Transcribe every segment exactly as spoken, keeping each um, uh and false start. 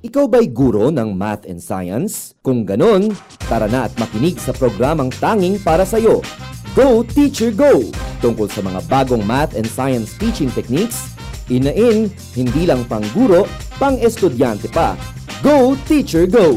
Ikaw ba'y guro ng math and science? Kung ganon, tara na at makinig sa programang tanging para sa'yo. Go Teacher Go! Tungkol sa mga bagong math and science teaching techniques, in-in, hindi lang pang guro, pang estudyante pa. Go Teacher Go!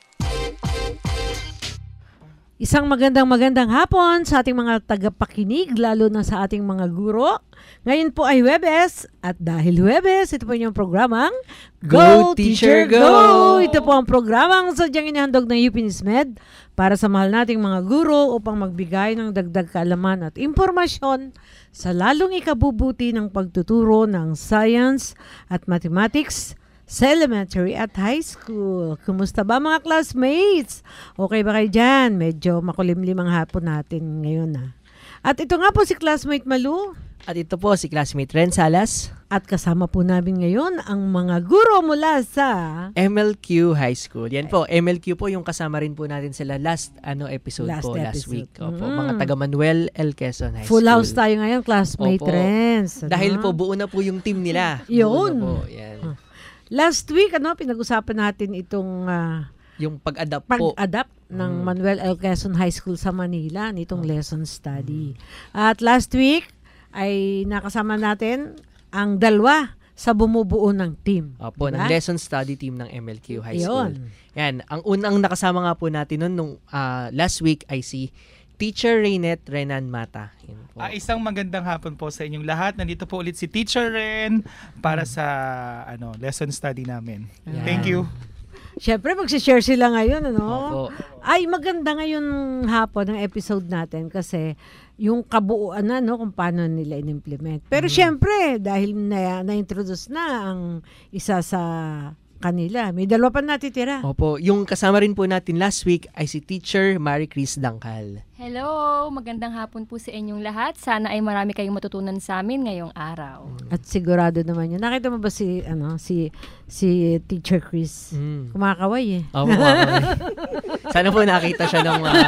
Isang magandang magandang hapon sa ating mga tagapakinig, lalo na sa ating mga guro. Ngayon po ay Huwebes, at dahil Huwebes, ito po yung programang Go, Teacher, Go! Ito po ang programang sadyang inihandog ng U P Nismed para sa mahal nating mga guro upang magbigay ng dagdag kaalaman at impormasyon sa lalong ikabubuti ng pagtuturo ng science at mathematics sa elementary at high school. Kumusta ba mga classmates? Okay ba kayo dyan? Medyo makulimlim ang hapon natin ngayon ha. At ito nga po si classmate Malu. At ito po si classmate Ren Salas. At kasama po namin ngayon ang mga guro mula sa M L Q High School. Yan po, M L Q po yung kasama rin po natin sila last ano episode Last po, episode. last week. Opo, Mm. mga taga Manuel L. Quezon High Full School. house tayo ngayon, classmate Opo. Rens. Ano? Dahil po buo na po yung team nila. Yun. Buo na po, yan. Last week, ano, pinag-usapan natin itong ah, Yung pag-adapt po. pag-adapt ng Mm. Manuel L. Quezon High School sa Manila nitong lesson study. At last week ay nakasama natin ang dalawa sa bumubuo ng team. Opo, Diba? ng lesson study team ng M L Q High School. Yun. Yan, ang unang nakasama nga po natin nun, nung ah, last week ay si Teacher Reynet Renan Mata. Yan po. Ah, isang magandang hapon po sa inyong lahat. Nandito po ulit si Teacher Ren para sa ano lesson study namin. Yan. Thank you. Siyempre, magsishare sila ngayon, ano? Opo. Ay, maganda ngayon hapon ang episode natin kasi yung kabuuan na, no, kung paano nila in-implement. Pero siyempre, dahil na, na-introduce na ang isa sa kanila, may dalawa pa natitira. Opo, yung kasama rin po natin last week ay si Teacher Marie Chris Dangkal. Hello! Magandang hapon po sa inyong lahat. Sana ay marami kayong matutunan sa amin ngayong araw. At sigurado naman yun. Nakita mo ba si, ano, si, si Teacher Chris? Mm. Kumakaway eh. Opo, okay. Sana po nakita siya ng mga...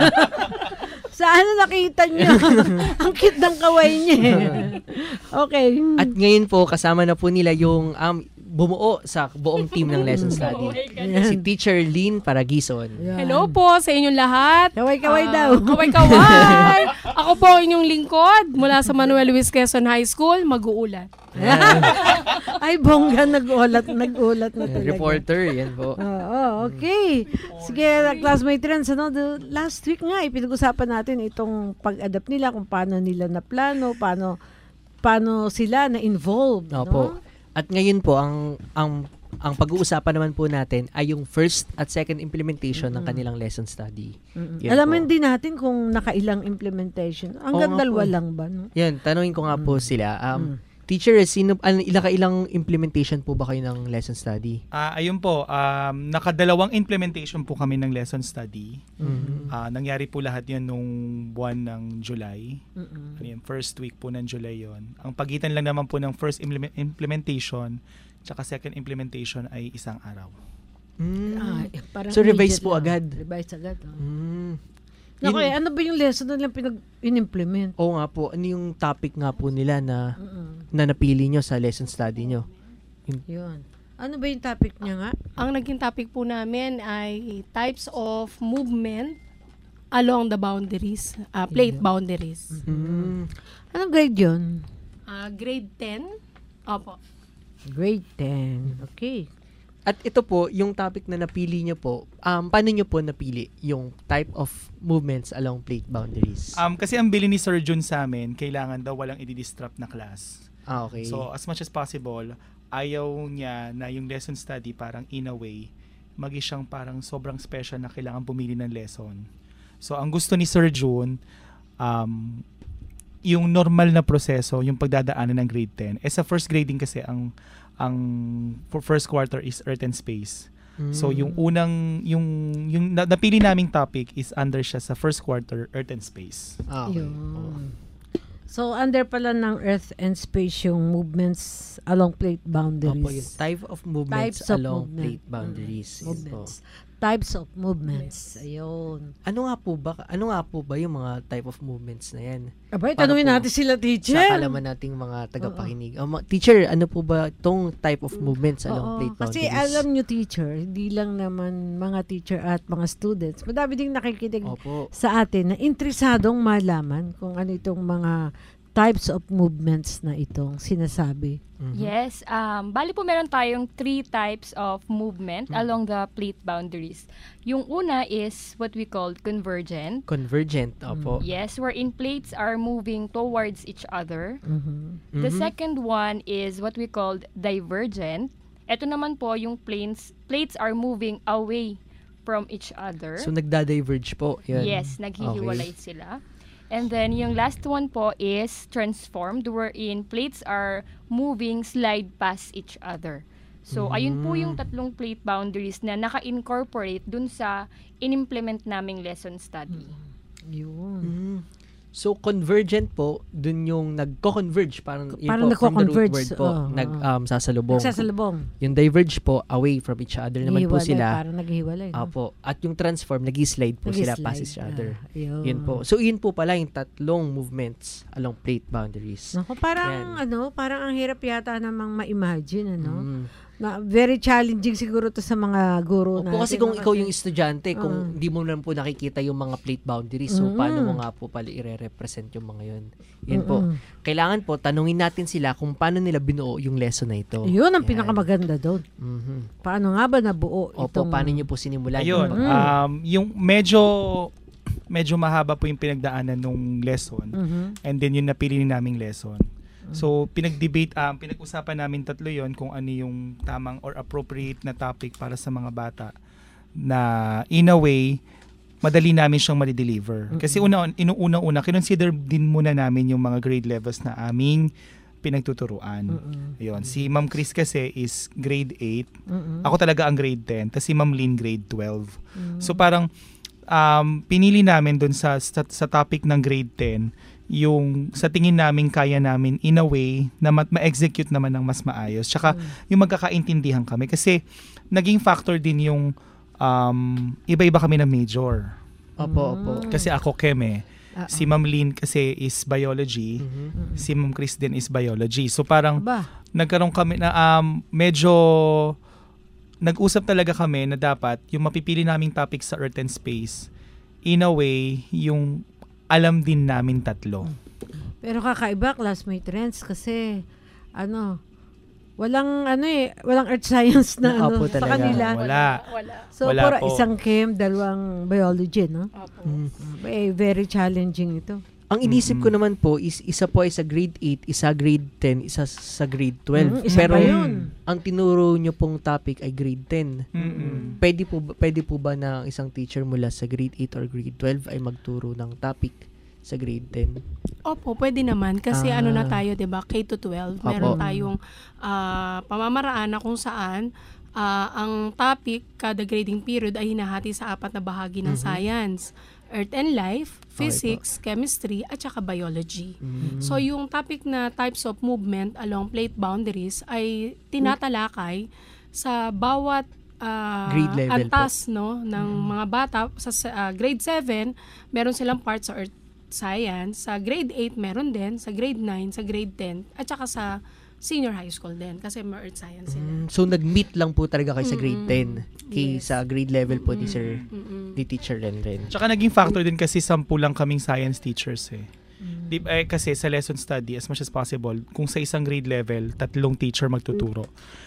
Saan nakita niyo? Ang cute ng kaway niya eh. Okay. At ngayon po, kasama na po nila yung um, bumuo sa buong team ng lesson study. Si Teacher Lynn Paragison. Yan. Hello po sa inyong lahat. Kaway-kaway Ah, daw. Kaway-kaway. Ako po ang inyong lingkod mula sa Manuel Luis Quezon High School, mag-uulat. Ay, bongga, nag-ulat, nag-ulat na talaga. Reporter, yan po. Oo, okay. Sige, classmate Rens, ano, the last week nga, ipinag-usapan natin itong pag-adapt nila, kung paano nila na plano, paano, paano sila na-involved. Opo. No? At ngayon po, ang ang ang pag-uusapan naman po natin ay yung first at second implementation ng kanilang lesson study. Mm-mm. Yan Alamin po. din natin kung nakailang implementation. Hanggang Oo nga dalawa po. lang ba? No? Yan, tanungin ko nga po sila. Um, Mm. Teacher, sino, al- ilang kailang implementation po ba kayo ng lesson study? Ah, ayun po, um, nakadalawang implementation po kami ng lesson study. Mhm. Ah, nangyari po lahat 'yon nung buwan ng July. Mm-mm. Ano yun, first week po ng July 'yon. Ang pagitan lang naman po ng first implement- implementation tsaka second implementation ay isang araw. Mm. Ah, eh, parang So, revise immediate po lang. agad? Revise agad. Oh. Mm. Naku, Yun- eh, ano ba yung lesson na lang pinag-implement? Oo nga po, ano yung topic nga po nila na Mm-mm. na napili nyo sa lesson study nyo? Yun. Ano ba yung topic niya nga? Ang naging topic po namin ay types of movement along the boundaries, uh, plate boundaries. Mm. Anong grade yun? Ah, grade ten. Opo. Grade ten. Okay. At ito po, yung topic na napili nyo po, um, paano nyo po napili yung type of movements along plate boundaries? Um, kasi ang bili ni Sir Jun sa amin, kailangan daw walang i-disrupt na class. ah, okay. So, as much as possible, ayaw niya na yung lesson study parang in a way, magi siyang parang sobrang special na kailangan pumili ng lesson. So, ang gusto ni Sir June, um, yung normal na proseso, yung pagdadaanan ng grade ten. Eh, sa first grading kasi, ang ang for first quarter is Earth and Space. Mm. So, yung unang, yung, yung na- napili naming topic is under siya sa first quarter, Earth and Space. Ah, okay. Yun. So, under pala ng Earth and Space yung movements along plate boundaries. Opo, yung type of movements Types of along movement. plate boundaries. Mm, Yun po. movements. Types of movements. Ayun. Ano nga po ba, ano nga po ba yung mga type of movements na yan? Abay, Para tanungin po natin sila, teacher. sa kalaman nating mga tagapakinig. Um, teacher, ano po ba itong type of movements along Oo, plate kasi boundaries? alam nyo, teacher, hindi lang naman mga teacher at mga students. Madami ding nakikinig Opo. sa atin na interesadong malaman kung ano itong mga types of movements na itong sinasabi. Mhm. Yes, um, bali po meron tayong three types of movement Mm. along the plate boundaries. Yung una is what we call convergent. Convergent, opo. Yes, wherein plates are moving towards each other. Mhm. The Mhm. second one is what we call divergent. Ito naman po yung planes, plates are moving away from each other. So, nagda-diverge po. Yan. Yes, naghihiwalay sila. And then yung last one po is transformed, wherein plates are moving slide past each other. So, ayun po yung tatlong plate boundaries na naka-incorporate dun sa in-implement naming lesson study. Yun. Mm. So, convergent po, dun yung nagko-converge. Parang, yun Parang po, from the root nagko-converge, word po, oo, nag, oo. um, sasalubong. Nagsasalubong. Yung diverge po, away from each other naman po Hihiwalay, sila. Parang naghihiwalay. no? Apo. At yung transform, nag-slide po sila Nag-slide. past each other. Ah, yun. Yun po. So, yun po pala yung tatlong movements along plate boundaries. Naku, parang Yan. ano, parang ang hirap yata namang ma-imagine, ano? Mm. Na very challenging siguro to sa mga guro natin. Opo, kasi kung no? ikaw yung estudyante, kung Oo. hindi mo naman po nakikita yung mga plate boundaries, so Mm. paano mo nga po pala i-represent yung mga yun? Yun po. Mm-mm. Kailangan po, tanungin natin sila kung paano nila binuo yung lesson na ito. Yun ang Yan. pinakamaganda doon. Mhm. Paano nga ba nabuo Opo, itong... paano nyo po sinimulan? Ayun, yung Mm. pag- um, yung medyo medyo mahaba po yung pinagdaanan nung lesson. Mhm. And then yung napili naming lesson. So, pinag-debate, um, pinag-usapan namin tatlo yon kung ano yung tamang or appropriate na topic para sa mga bata na in a way, madali namin siyang ma-deliver. Kasi una, inuuna-una, kinonsider din muna namin yung mga grade levels na aming pinagtuturuan. Mm-mm. Ayun. Si Ma'am Chris kasi is grade eight. Mm-mm. Ako talaga ang grade ten. Tapos si Ma'am Lynn grade twelve. Mm. So parang um, pinili namin dun sa, sa, sa topic ng grade ten yung sa tingin namin kaya namin in a way na ma- ma-execute naman ng mas maayos. Tsaka yung magkakaintindihan kami. Kasi naging factor din yung um, iba-iba kami ng major. Opo, opo. Kasi ako Keme, Ah, si Ma'am Lynn kasi is biology, Mhm. si Ma'am Chris din is biology. So parang Aba. nagkaroon kami na um, medyo nag-usap talaga kami na dapat yung mapipili naming topic sa Earth and Space, in a way, yung alam din namin tatlo. Pero kakaiba, classmate Renz, kasi ano, walang ano eh, walang earth science na ano Opo, sa talaga. kanila. Wala. Wala. So, Wala puro po. isang chem, dalawang biology, no? Opo. Mm. Eh, very challenging ito. Ang inisip ko Mm-mm. naman po is isa po ay sa grade eight, isa grade ten, isa sa grade twelve. Mm, isa Pero pa yun. ang tinuro nyo pong topic ay grade ten. Mm-mm. Pwede po ba, pwede po ba na ang isang teacher mula sa grade eight or grade twelve ay magturo ng topic sa grade ten? Opo, pwede naman. Kasi Ah. ano na tayo, di ba? K to twelve. Opo. Meron tayong ah, pamamaraan na kung saan ah, ang topic, kada grading period ay hinahati sa apat na bahagi ng Mhm. science. Earth and Life, Okay Physics, Chemistry, at saka Biology. Mm. So yung topic na types of movement along plate boundaries ay tinatalakay sa bawat ah, Grade level antas no ng mga bata sa ah, grade seven, meron silang part sa Earth Science, sa grade eight meron din, sa grade nine, sa grade ten, at saka sa senior high school din kasi may Earth Science sila. Mm, so nag-meet lang po talaga kayo sa grade Mm-mm. ten kay Yes. sa grade level po ni Sir Mm-mm. ni Teacher Ren Ren. Tsaka naging factor din kasi sampu lang kaming science teachers eh. Di, eh, kasi sa lesson study, as much as possible, kung sa isang grade level, tatlong teacher magtuturo.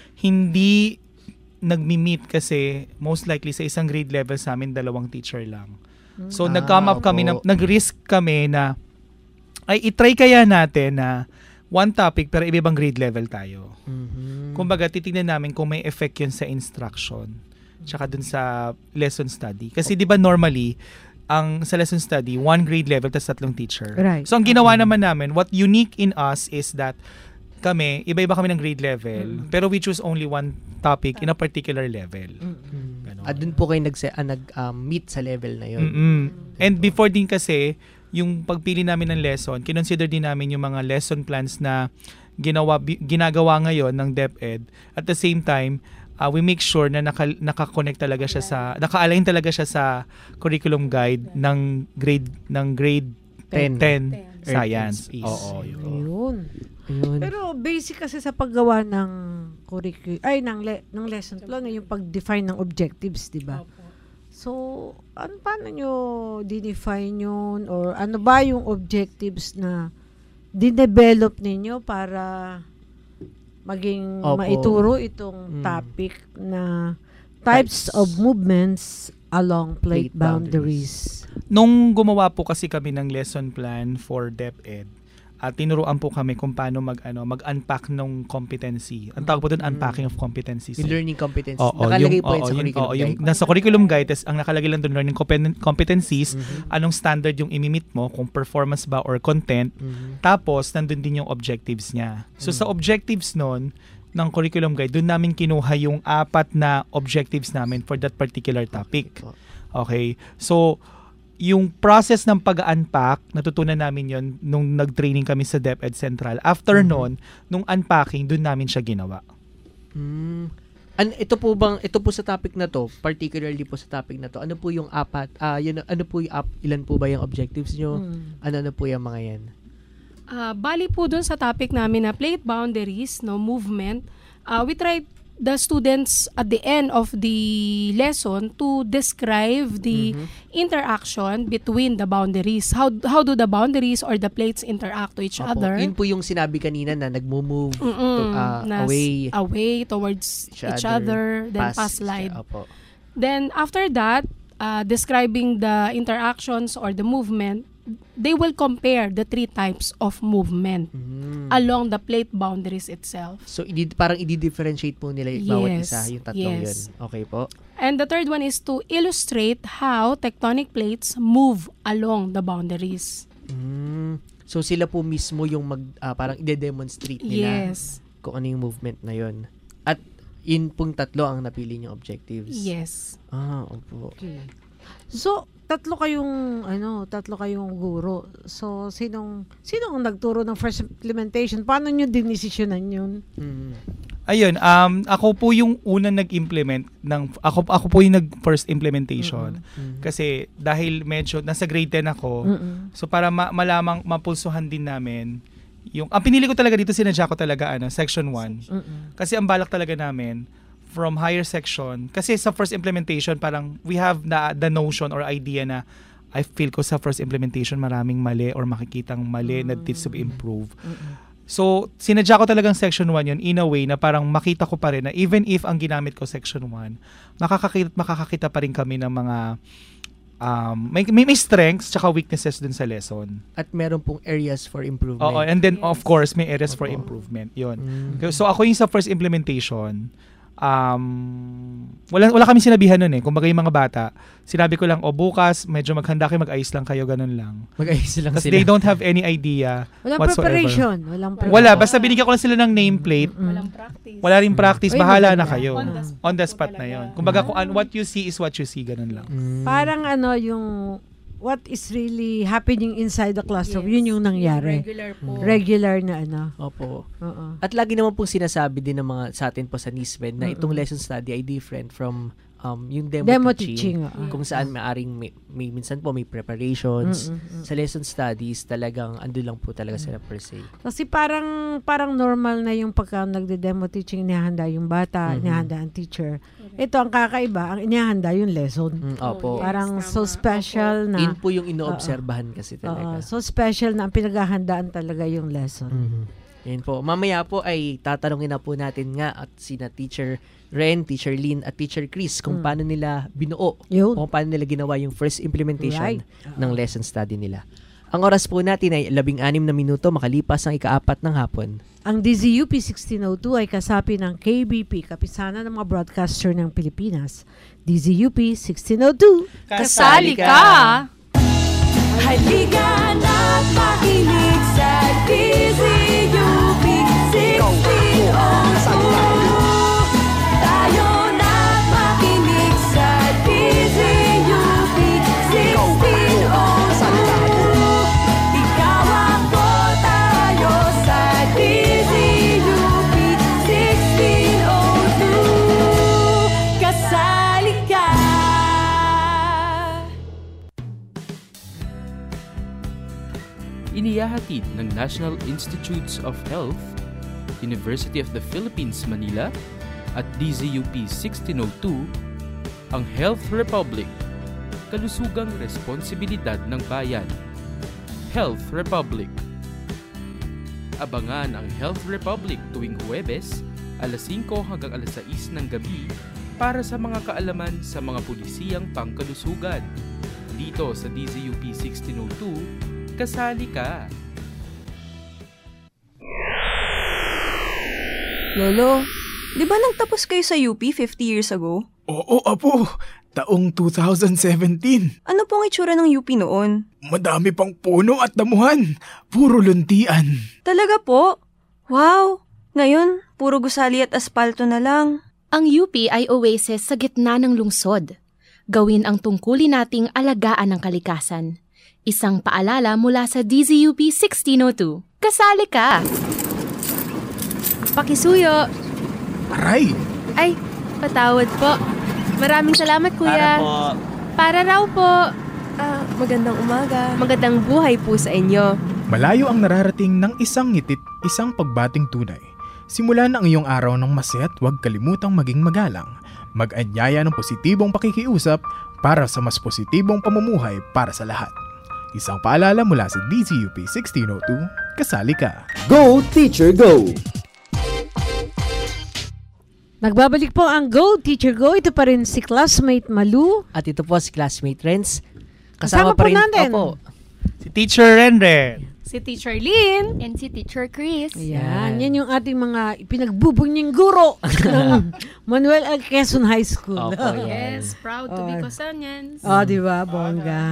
Hindi nagmi-meet kasi most likely sa isang grade level sa amin, dalawang teacher lang. So, Ah, nag-come up kami, na, opo. nag-risk kami na, ay, itry kaya natin na one topic pero iba-ibang grade level tayo. Mhm. Kumbaga, titignan namin kung may effect yun sa instruction tsaka dun sa lesson study. Kasi di ba normally, ang sa lesson study, one grade level tas tatlong teacher. Right. So, ang ginawa naman namin, what unique in us is that kami, iba-iba kami ng grade level, pero we choose only one topic in a particular level. Mm. Ganon. At dun po kayo nag, ah, nag um, meet sa level na yun. Mm-mm. And before din kasi, yung pagpili namin ng lesson, kinonsider din namin yung mga lesson plans na ginawa bi- ginagawa ngayon ng DepEd. At the same time, uh, we make sure na naka, naka-connect talaga siya sa, naka-align talaga siya sa curriculum guide ng grade ng grade Ten. ten Earth Science. and space. Oo, yun. Ayun. Ayun. Pero basic kasi sa paggawa ng curriculum, ay, ng, le- ng lesson plan, yung pag-define ng objectives, di ba? Opo. So, ano, paano nyo dinefine yun? Or ano ba yung objectives na dinevelop ninyo para maging Opo. maituro itong Mm. topic na types Types. of movements along plate, Plate boundaries. Nung gumawa po kasi kami ng lesson plan for DepEd, at tinuruan po kami kung paano mag ano mag-unpack ng competency. Ang tawag po doon, Mm. unpacking of competencies. Yung learning competence. Oo, Nakalagay yung, po yun oo, sa yung- curriculum oo, yung guide. nasa curriculum guide, tas ang nakalagay lang doon, learning competen- competencies, Mhm. anong standard yung imimit mo, kung performance ba or content, Mhm. tapos nandun din yung objectives niya. So Mm. sa objectives nun, ng curriculum guide, doon namin kinuha yung apat na objectives namin for that particular topic. Opo. Okay? So, yung process ng pag-unpack, natutunan namin yon nung nag-training kami sa DepEd Central. After Mhm. nun, nung unpacking, doon namin siya ginawa. Mm. An ito po bang ito po sa topic na to, particularly po sa topic na to. Ano po yung apat? Ah, yun ano po yung ap- ilan po ba yung objectives nyo? Mm. Ano ano po yung mga yan? Ah, bali po dun sa topic namin na plate boundaries, no, movement, ah, we tried the students at the end of the lesson to describe the Mhm. interaction between the boundaries. How how do the boundaries or the plates interact to each Opo. other? Yun po yung sinabi kanina na nagmo-move Mm-mm, to, ah, na s- away away towards each each, other, other, then pass slide. Opo. Then after that, uh, describing the interactions or the movement, they will compare the three types of movement Mm. along the plate boundaries itself. So idi parang i-differentiate po nila yung bawat Yes, isa, yung tatlong yes. yun. Okay po. And the third one is to illustrate how tectonic plates move along the boundaries. Mm. So sila po mismo yung mag ah, parang i-demonstrate nila Yes. kung ano yung movement na yun. At yun pong tatlo ang napili niyong objectives. Yes. Ah, opo. Okay. So, tatlo kayong ano, tatlo kayong guro. So, sinong sinong nagturo ng first implementation? Paano niyo dinesisyonan 'yun? Mm. Ayun, um, ako po yung unang nag-implement ng, ako, ako po yung nag-first implementation. Mm. Kasi dahil medyo, nasa grade ten ako, Mm-mm. so para ma- malamang mapulsuhan din namin, yung, ang pinili ko talaga dito, sinadya ko talaga, ano, section one. Mm-mm. Kasi ang balak talaga namin, from higher section, kasi sa first implementation, parang we have na, the notion or idea na, I feel ko sa first implementation, maraming mali or makikitang mali na needs to be improved. Mm-mm. So, sinadya ko talagang section one yun in a way na parang makita ko pa rin na even if ang ginamit ko section one, makakakita, makakakita pa rin kami ng mga um, may, may, may strengths tsaka weaknesses dun sa lesson. At meron pong areas for improvement. Oo, and then Yes. of course, may areas for Opo. improvement. Yun. Mm. So, ako yung sa first implementation, um, wala, wala kami sinabihan nun eh. Kung bagay yung mga bata, sinabi ko lang, o bukas, medyo maghanda kayo, mag-ayos lang kayo, ganun lang. Mag-ayos lang Kasi sila. they don't have any idea Walang whatsoever. preparation. Walang preparation. Wala, basta binigyan ko lang sila ng nameplate. Mm. Walang practice. Wala rin practice, Uy, bahala na maganda. kayo. On the spot. On the po spot na talaga. yun. Kumbaga, kung an- what you see is what you see, ganun lang. Mm. Parang ano yung what is really happening inside the classroom, Yes. yun yung nangyari. Regular po. Regular na ano. Opo. Oo. At lagi naman pong sinasabi din ng mga sa atin po sa NISMED na Mm-mm. itong lesson study ay different from um, yung demo, Demo teaching. teaching. oo. Kung saan maaring may, may minsan po may preparations. Mm, mm, mm. Sa lesson studies, talagang ando lang po talaga sila per se. Kasi parang parang normal na yung pagka nagde-demo teaching, inihanda yung bata, Mhm. inihanda ang teacher. Ito ang kakaiba, ang inihanda yung lesson. Mm, opo. Oh, yes. Parang tama. so special na. Yun po yung inoobserbahan kasi Oo, talaga. so special na ang pinaghahandaan talaga yung lesson. Mhm. Yan po. Mamaya po ay tatanungin na po natin nga at sina Teacher Ren, Teacher Lynn at Teacher Chris kung Mm. paano nila binuo Yun. kung paano nila ginawa yung first implementation Right. ng lesson study nila. Ang oras po natin ay labing anim na minuto makalipas ang ikaapat ng hapon. Ang D Z U P sixteen oh two ay kasapi ng K B P, Kapisanan ng mga Broadcaster ng Pilipinas. D Z U P sixteen oh two. Kasali ka! Halika na't makinig sa D Z U P sixteen oh two. Tayo na't makinig sa D Z U P sixteen oh two. Ikaw ako, tayo sa D Z U P sixteen oh two. Kasali ka! inihahatid ng National Institutes of Health, University of the Philippines, Manila at D Z U P sixteen oh two, ang Health Republic, kalusugang responsibilidad ng bayan. Health Republic. Abangan ang Health Republic tuwing Huwebes, alas singko hanggang alas sais ng gabi para sa mga kaalaman sa mga pulisiyang pangkalusugan. Dito sa D Z U P sixteen oh two, kasali ka! Lolo, di ba nagtapos kayo sa U P fifty years ago? Oo, apo. Taong two thousand seventeen. Ano pong itsura ng U P noon? Madami pang puno at damuhan. Puro luntian. Talaga po? Wow! Ngayon, puro gusali at aspalto na lang. Ang U P ay oasis sa gitna ng lungsod. Gawin ang tungkulin nating alagaan ng kalikasan. Isang paalala mula sa D Z U P sixteen oh two. Kasali ka! Pakisuyo! Aray! Ay, patawad po. Maraming salamat, kuya. Para po. Para raw po. Ah, magandang umaga. Magandang buhay po sa inyo. Malayo ang nararating ng isang ngitit, isang pagbating tunay. Simula na ang iyong araw ng masaya at huwag kalimutang maging magalang. Mag-anyaya ng positibong pakikiusap para sa mas positibong pamumuhay para sa lahat. Isang paalala mula sa D Z U P sixteen oh two, kasali ka. Go Teacher Go! Nagbabalik po ang Go Teacher Go. Ito pa rin si classmate Malu. At ito po si classmate Renz. Kasama Kasama po pa rin natin. Opo. Si Teacher Renren. Si Teacher Lynn. And si Teacher Chris. Ayan, yan yung ating mga pinagbubunying guro ng Manuel L. Quezon High School. Opo, Yes, proud to be Oh. Cosanians. Oh, di ba? Bongga.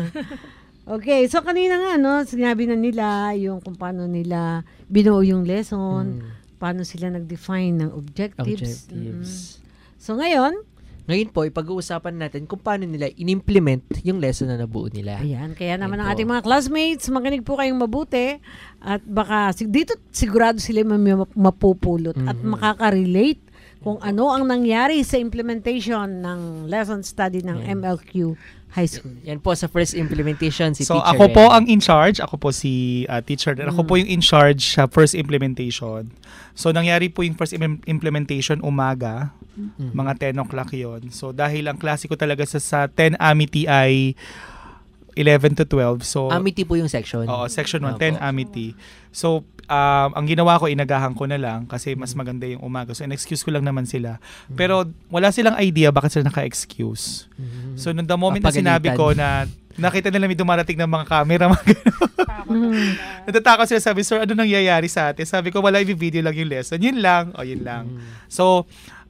Okay, so kanina nga, no, sinabi na nila yung kung paano nila binuo yung lesson, paano sila nag-define ng objectives. Objectives. Mm. So ngayon, Ngayon po, ipag-uusapan natin kung paano nila in-implement yung lesson na nabuo nila. ayan, kaya naman Ayan ang po. ating mga classmates, makinig po kayong mabuti at baka sig- dito sigurado sila may map- mapupulot at Mhm. makaka-relate kung ano ang nangyari sa implementation ng lesson study ng M L Q High School. Yan po sa first implementation si So Teacher ako po Ren. ang in charge, ako po si uh, Teacher Ren. Ako Mm. po yung in charge sa first implementation. So nangyari po yung first im- implementation umaga, Mhm. mga ten o'clock yon. So dahil ang klase ko talaga sa, sa ten Amity ay eleven to twelve. So Amity po yung section. Oo, section one, Opo. ten Amity. So, um, ang ginawa ko, inagahan ko na lang kasi mas maganda yung umaga. So, in-excuse ko lang naman sila. Pero, wala silang idea bakit sila naka-excuse. Mhm. So, nung the moment na Papagalitan. sinabi ko na nakita nila may dumarating ng mga camera, mga ganun. Natatakot sila, sabi, sir, ano nangyayari sa atin? Sabi ko, wala, i-video lang yung lesson. Yun lang. O, yun lang. So,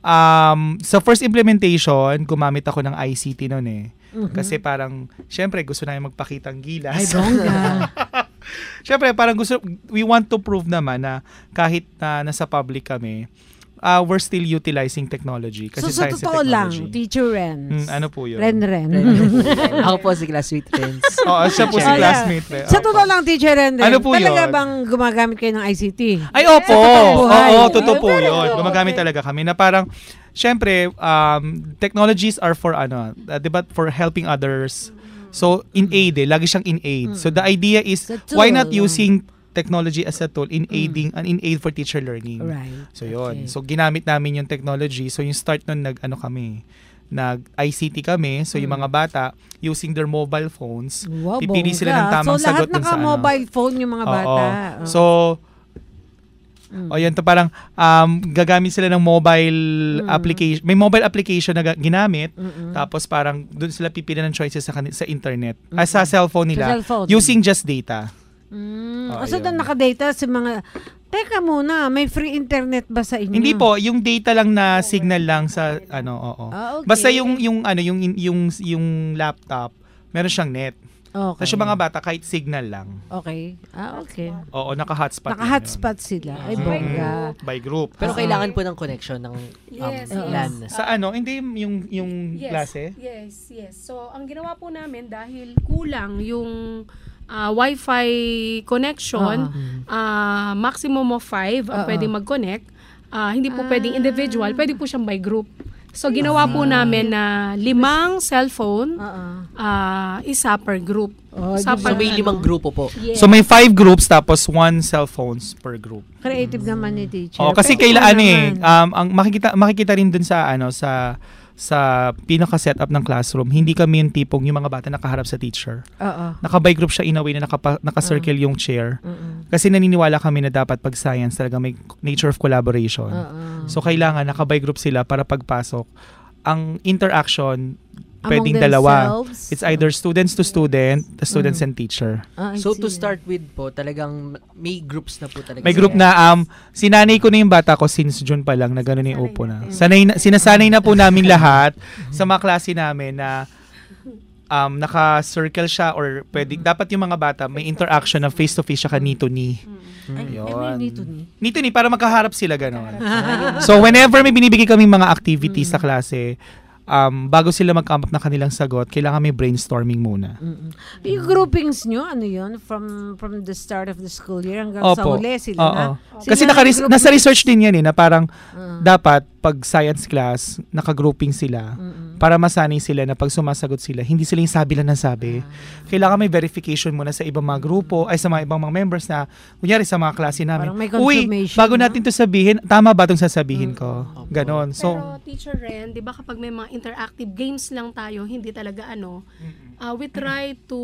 um, sa first implementation, gumamit ako ng I C T noon eh. Mhm. Kasi parang, syempre, gusto namin magpakitang gilas. Ay, bongga. Syempre, parang gusto, we want to prove naman na kahit na nasa public kami, uh, we're still utilizing technology. Kasi So, sa science and totoo lang, technology. Teacher Ren. Hmm, ano po yun? Ren Ren. Ako po si classmate Renz. Oo, siya po si Oh, yeah. classmate. Eh. Sa Opo. totoo lang, Teacher Ren Ren. Ano po talaga yun? bang gumagamit kayo ng I C T? Ay, opo. buhay. Oo, totoo po Ay, yun. okay. Gumagamit talaga kami na parang, syempre, um, technologies are for ano, uh, diba, for helping others. So, in aid eh. Lagi siyang in aid. So, the idea is, Sa why not tool. using technology as a tool in aiding, and in aid for teacher learning. Right. So, yun. Okay. So, ginamit namin yung technology. So, yung start nun, nag, ano kami, nag-I C T kami. So, yung mga bata, using their mobile phones, Wow, pipili bongga. sila ng tamang so, sagot lahat dun sa ano. naka-mobile phone yung mga Oo. bata. Oh. So, o yan to parang um, gagamit sila ng mobile Mm. application. May mobile application na ga- ginamit. Mm-mm. Tapos parang doon sila pipili ng choices sa, kani- sa internet. Ah, sa cellphone Sa nila. cellphone. Using just data. Mm. Oh, so, ayun. doon nakadata sa mga... Teka muna, may free internet ba sa inyo? Hindi po, yung data lang na signal lang sa ano, oo. Ah, okay. Basta yung yung ano, yung yung yung laptop, meron siyang net. Okay. Tapos yung mga bata kahit signal lang. Okay. Ah, okay. Oo, naka-hotspot. lang Naka-hotspot sila. Ay, yun. bongga. Mm, by group. Pero Ah. kailangan po ng connection ng um, Yes, LAN. Sa ano, hindi yung yung Yes, klase. yes, yes. So, ang ginawa po namin dahil kulang yung ah, Wi-Fi connection, ah, maximum of five ang Oo. pwedeng mag-connect. Ah, hindi po pwedeng individual, pwede po siyang by group. So, ginawa po namin na limang cellphone, Oo. ah, isa per group. Oh, Sa So pag- may limang ano. grupo po. Yes. So may five groups tapos one cell phones per group. Creative naman ni teacher. Oh, kasi Pero kailan naman. eh um ang makikita makikita rin dun sa ano sa sa pinaka setup ng classroom, hindi kami yung tipong yung mga bata nakaharap sa teacher. Oo. Naka-by group siya in a way na nakapa, naka-circle yung chair. Mm-mm. Kasi naniniwala kami na dapat pag science talaga may nature of collaboration. Oo. So kailangan naka-by group sila para pagpasok ang interaction Among pwedeng dalawa. themselves? It's either students to student, the students Mm. and teacher. Ah, I So to see. start with po, talagang may groups na po talaga. May group sila. na um sinanay ko na yung bata ko since June pa lang na gano'n yung upo na. Sanay na, sinasanay na po namin lahat sa mga klase namin na um naka-circle siya or pwede dapat yung mga bata may interaction na face to face siya ka knee to knee. Ay, Yun. ay, may nito ni. Knee to knee para magkaharap sila gano'n. So whenever may binibigay kaming mga activities sa klase, um, bago sila mag-come up na kanilang sagot, kailangan may brainstorming muna. Mm-mm. Yung groupings nyo, ano yun? From from the start of the school year hanggang sa Opo. uli sila Oo. na? Kasi Sila naka nag-group nasa mix? research din yan eh, na parang Ah. dapat pag science class, naka-grouping sila Mm-mm. para masanay sila na pag sumasagot sila, hindi sila yung sabi lang ng sabi. Kailangan may verification muna sa ibang mga grupo, ay sa mga ibang mga members na, kunyari sa mga klase namin, Parang may uy, confirmation, bago no? natin to sabihin, tama ba itong sasabihin ko? Ganon. So, Pero Teacher Ren, di ba kapag may mga interactive games lang tayo, hindi talaga ano, uh, we try to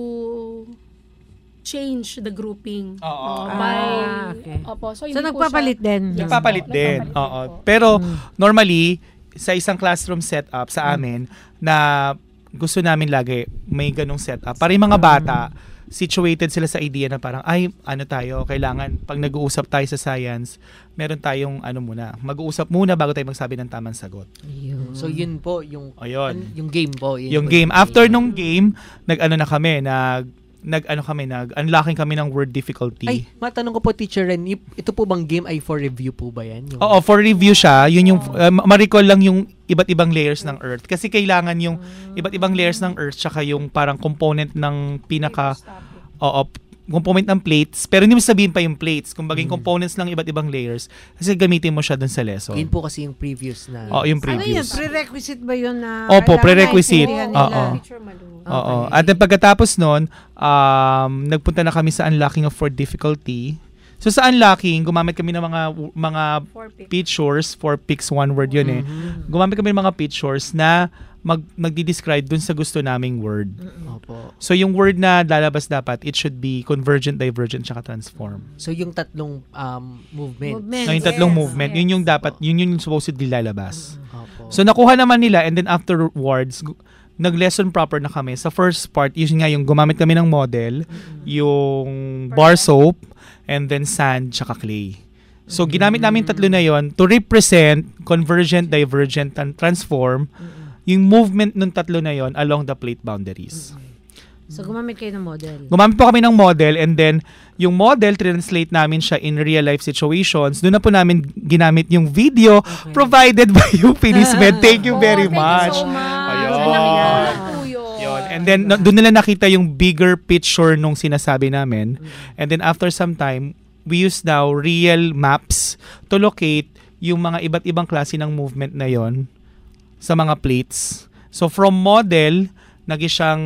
change the grouping. Oo. No, Ah, by, okay. Opo, so, So, hindi po nagpapalit siya- din. Yes, nagpapalit po, din. nagpapalit Oo. po. Pero, Mm. normally, sa isang classroom setup sa amin, na gusto namin lagi may ganong setup. Para yung mga bata, situated sila sa idea na parang, ay, ano tayo, kailangan, pag nag-uusap tayo sa science, meron tayong, ano muna, mag-uusap muna bago tayo magsabi ng tamang sagot. Ayun. So yun po yung Ayun. an- yung game po. Yun Yung po game. After nung game, nag-ano na kami, nag, nag-ano kami, nag-unlocking kami ng word difficulty. Ay, matanong ko po Teacher Ren, y- ito po bang game ay for review po ba yan? Yung- Oo, for review siya. Yun yung, uh, ma-recall lang yung iba't ibang layers ng Earth. Kasi kailangan yung iba't ibang layers ng Earth tsaka yung parang component ng pinaka, oo, component ng plates. Pero hindi mo sabihin pa yung plates. Kung bagay components ng iba't ibang layers. Kasi gamitin mo siya dun sa lesson. Yun po kasi yung previous na. Oo, yung Ano yun? previous. Prerequisite ba yun na? Opo, kailangan prerequisite. maintindihan nila? Oo. Teacher Malu. Oo. Okay. At then pagkatapos nun, um, nagpunta na kami sa unlocking of word difficulty. So sa unlocking, gumamit kami ng mga mga Four pick. pictures, four picks, one word yun eh. Gumamit kami ng mga pictures na mag magdi-describe dun sa gusto naming word. Opo. So yung word na lalabas dapat, it should be convergent, divergent, tsaka transform. So yung tatlong um, movement. Movement. So yung tatlong Yes, movement, yes. yun yung dapat, yun yung supposedly lalabas. Opo. So nakuha naman nila and then afterwards, gu- nag-lesson proper na kami. Sa first part, yun nga yung gumamit kami ng model, yung bar soap, and then sand, tsaka clay. So ginamit namin yung tatlo na yon to represent convergent, divergent, and transform yung movement ng tatlo na yon along the plate boundaries. So, gumamit kayo ng model. Gumamit po kami ng model and then yung model, translate namin siya in real life situations. Doon na po namin ginamit yung video provided by U P Nismed. Thank you very Oh, thank much. you so much. Ayun. Nakikita po yun. Yun. And then, no, doon nila nakita yung bigger picture nung sinasabi namin. And then, after some time, we use now real maps to locate yung mga iba't ibang klase ng movement na yon sa mga plates. So, from model, naging siyang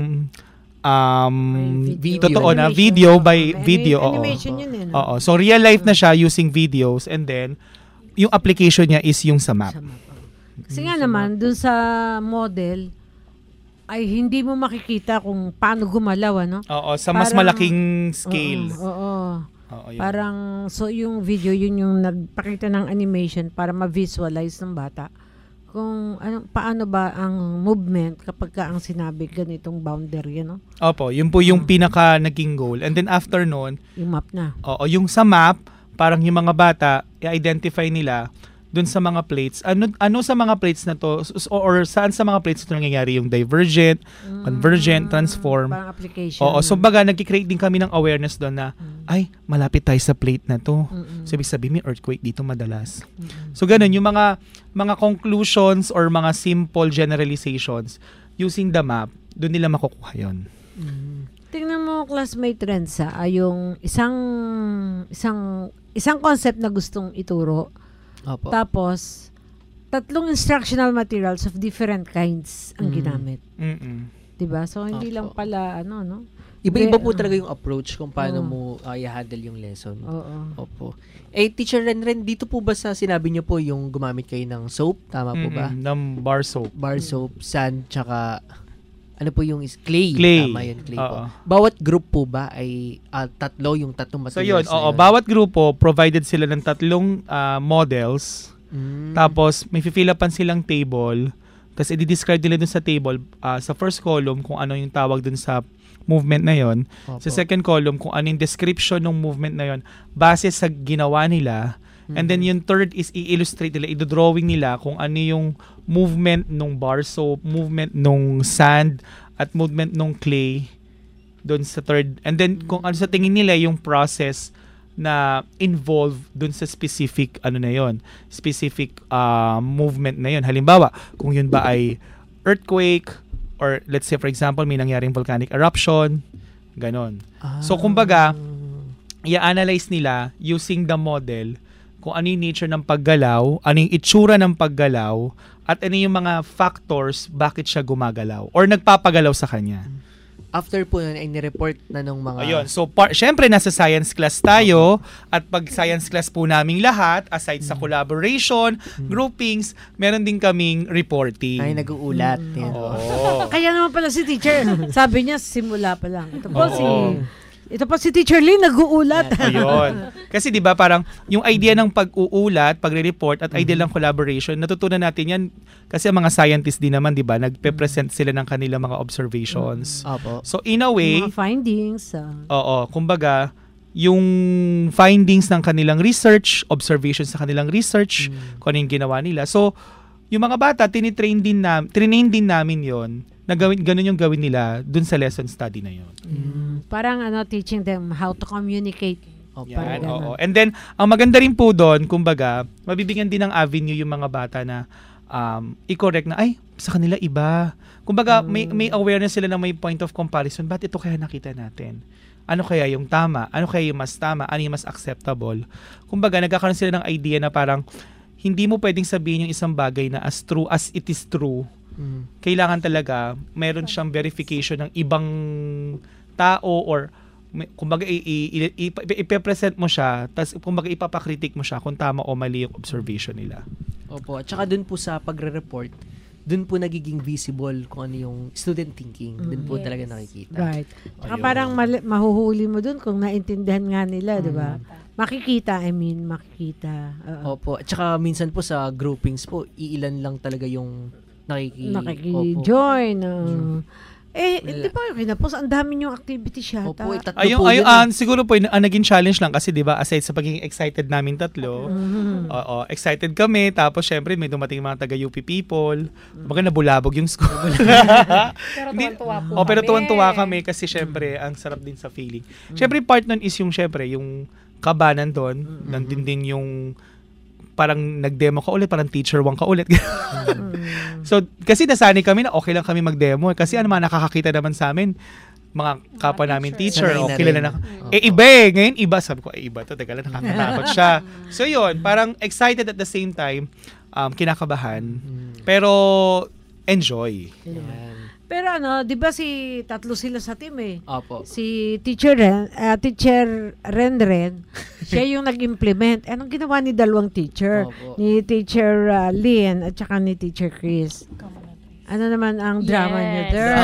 um, Video. totoo na, Animation. video by Ani- video. oo. Animation yun eh. no? Oo. So, real life na siya using videos and then, yung application niya is yung sa map. Sa map. Kasi nga naman, dun sa model, ay hindi mo makikita kung paano gumalaw, ano? Oo, sa mas Parang- malaking scale. Oo, oo. Oo, yun. Parang, so yung video, yun yung nagpakita ng animation para ma-visualize ng bata kung ano, paano ba ang movement kapag ka ang sinabi ganitong boundary, ano? Opo, yun po yung pinaka naging goal. And then after nun, Yung map na. oo, yung sa map, parang yung mga bata, i-identify nila dun sa mga plates. Ano ano sa mga plates na to s- or saan sa mga plates ito nangyayari yung divergent, convergent, transform. Parang application. Oo, so baga nagki-create din kami ng awareness doon na ay, malapit tayo sa plate na to. Mm-mm. So ibig sabihin may earthquake dito madalas. So ganun yung mga mga conclusions or mga simple generalizations using the map, doon nila makukuha 'yon. Tingnan mo, classmate Renza, ay yung isang isang isang concept na gustong ituro. Opo. Tapos tatlong instructional materials of different kinds ang Mm. ginamit. Mm-mm. Diba? So, hindi Opo. lang pala, ano, no? Iba-iba po Be- talaga yung approach kung paano Oo. mo uh, i-handle yung lesson. Oo. Opo. Eh, Teacher Renren, dito po ba sa sinabi niyo po yung gumamit kayo ng soap? Tama po ba? Mm-mm. Ng bar soap. Bar soap, sand, tsaka ano po yung is clay. Clay. Tama yun, clay po. Oo. Bawat group po ba ay ah, tatlo yung tatlong So yun, materials na oo, yun? bawat grupo provided sila ng tatlong ah, models. Mm. Tapos may fill upan silang table. Tapos i-describe nila dun sa table ah, sa first column kung ano yung tawag dun sa movement na yon. Opo. Sa second column kung ano yung description ng movement na yon base sa ginawa nila. And then yung third is i-illustrate nila, i-drawing nila kung ano yung movement nung bar soap, movement nung sand, at movement nung clay doon sa third. And then kung ano sa tingin nila yung process na involved doon sa specific ano na yon, specific uh, movement na yon. Halimbawa, kung yun ba ay earthquake or let's say for example may nangyaring volcanic eruption, ganon. So kumbaga, i-analyze nila using the model kung ano yung nature ng paggalaw, ano yung itsura ng paggalaw, at ano yung mga factors bakit siya gumagalaw or nagpapagalaw sa kanya. After po nun ay nireport na nung mga... Ayun. So, par- syempre, nasa science class tayo. At pag science class po naming lahat, aside sa collaboration, groupings, meron din kaming reporting. Ay, nag-uulat. Yan. Oo. Kaya naman pala si teacher, sabi niya, simula pa lang. Ito po Oo. si... Ito po si Teacher Lynn, nag-uulat. Ayun. Kasi 'di ba parang yung idea ng pag-uulat, pagre-report at idea ng collaboration, natutunan natin 'yan kasi ang mga scientists din naman 'di ba, nagpe-present sila ng kanilang mga observations. Opo. So in a way, Mga findings. ah. oo, kumbaga yung findings ng kanilang research, observations sa kanilang research, kung ano yung ginawa nila. So yung mga bata, tinitrain din na, trinain din namin 'yon. Na gawin, ganun yung gawin nila dun sa lesson study na 'yon. Parang ano, teaching them how to communicate. Opo. Parang Yan, ganun. oo. And then, ang maganda rin po doon, kumbaga, mabibigyan din ng avenue yung mga bata na um, i-correct na, ay, sa kanila iba. Kumbaga, may, may awareness sila na may point of comparison. Ba't ito kaya nakita natin? Ano kaya yung tama? Ano kaya yung mas tama? Ano yung mas acceptable? Kumbaga, nagkakaroon sila ng idea na parang, hindi mo pwedeng sabihin yung isang bagay na as true as it is true. Mm. Kailangan talaga, meron siyang verification ng ibang tao or may- kumbaga i- i- i- i- ipe-present mo siya tapos kumbaga ipapakritik mo siya kung tama o mali yung observation nila. Opo. At saka dun po sa pagre-report, dun po nagiging visible kung ano yung student thinking. Dun po Yes. talaga nakikita. Right. Saka Ayun. parang mali- mahuhuli mo dun kung naintindihan nga nila, di ba? Makikita, I mean, makikita. Oo. Opo. At saka minsan po sa groupings po, iilan lang talaga yung nakiki... Opo. Nakiki-join. oo. Eh, Wala. di ba yung kinapos? Ang dami yung activity siya. Opo, eh, tatlo Ayun, po ayun, yun. ah, siguro po, yung, ah, naging challenge lang kasi 'di ba aside sa pagiging excited namin tatlo, oo, excited kami tapos syempre may dumating mga taga-U P people. Kumbaga nabulabog yung school. Pero Hindi- tuwan-tuwa po Oh, pero kami. tuwan-tuwa kami kasi syempre ang sarap din sa feeling. Syempre part nun is yung syempre yung kaba nandun, nandun din yung parang nag-demo ka ulit, parang teacher one ka ulit. So, kasi nasanay kami na okay lang kami mag-demo. eh. Kasi ano mga nakakakita naman sa amin, mga kapwa namin teacher, Sanay na okay rin. na na. Opo. Eh, iba eh. Ngayon, iba. Sabi ko, eh, iba to. Teka lang, nakakatakot siya. So, yun. Parang excited at the same time, um, kinakabahan. Pero, enjoy. Yan. Pero ano, di ba si tatlo sila sa team eh. Opo. Si Teacher Ren, ah, Teacher Renren, siya yung nag-implement. Anong ginawa ni dalawang teacher? Opo. Ni Teacher ah, Lynn at saka ni Teacher Chris. Ano naman ang drama niya Yes. there?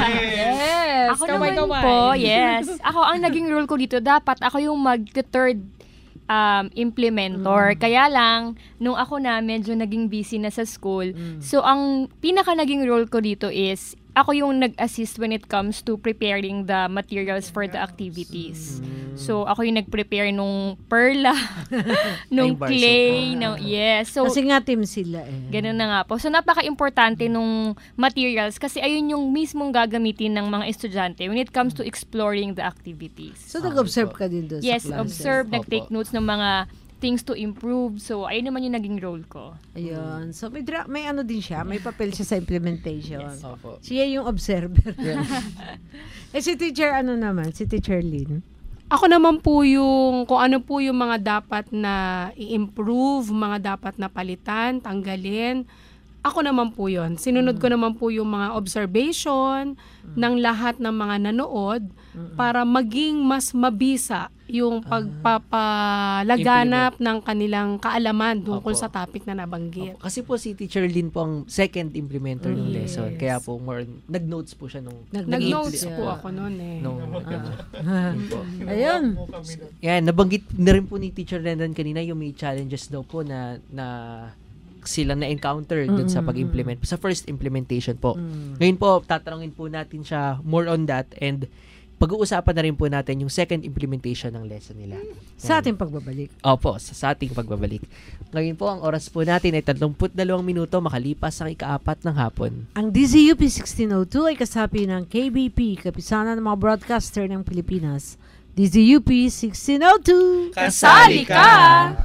Yes. Ako naman po, yes. Ako, ang naging role ko dito, dapat ako yung mag-third um, implementor. Kaya lang, nung ako na medyo naging busy na sa school, so ang pinaka naging role ko dito is, ako yung nag-assist when it comes to preparing the materials for the activities. So, ako yung nag-prepare nung perla, nung Ay, bar clay, soap. nung, yes. So, Kasi nga team sila eh. ganun na nga po. So, napaka-importante nung materials kasi ayun yung mismong gagamitin ng mga estudyante when it comes to exploring the activities. So nag-observe ka din doon Yes, sa classes? observe, Opo. nag-take notes ng mga things to improve. So, ayun naman yung naging role ko. Ayun. So may, dra- may ano din siya, may papel siya sa implementation. Opo. Siya yung observer. eh si teacher ano naman, si Teacher Lynn. Ako naman po yung, kung ano po yung mga dapat na i-improve, mga dapat na palitan, tanggalin, ako naman po yun. Sinunod ko naman po yung mga observation ng lahat ng mga nanood para maging mas mabisa yung pagpapalaganap ng kanilang kaalaman tungkol Opo. sa topic na nabanggit. Kasi po si Teacher Lynn po ang second implementer ng Yes. lesson. Kaya po more, nag-notes po siya nung... Nag- Nag-notes Yeah. po ako noon eh. nung Ah. Yun po. Ayun. Yan, nabanggit na rin po ni Teacher Lendan kanina yung may challenges daw po na na sila na-encounter dun sa Mm-mm. pag-implement. Sa first implementation po. Mm. Ngayon po, tatanungin po natin siya more on that and pag-uusapan na rin po natin yung second implementation ng lesson nila. Sa ating pagbabalik. Opo, sa, sa ating pagbabalik. Ngayon po, ang oras po natin ay tatlumpu't dalawang minuto makalipas ang ikaapat ng hapon. Ang D Z U P sixteen oh two ay kasapi ng K B P, Kapisanan ng mga Broadcaster ng Pilipinas. D Z U P sixteen oh two. Kasali ka!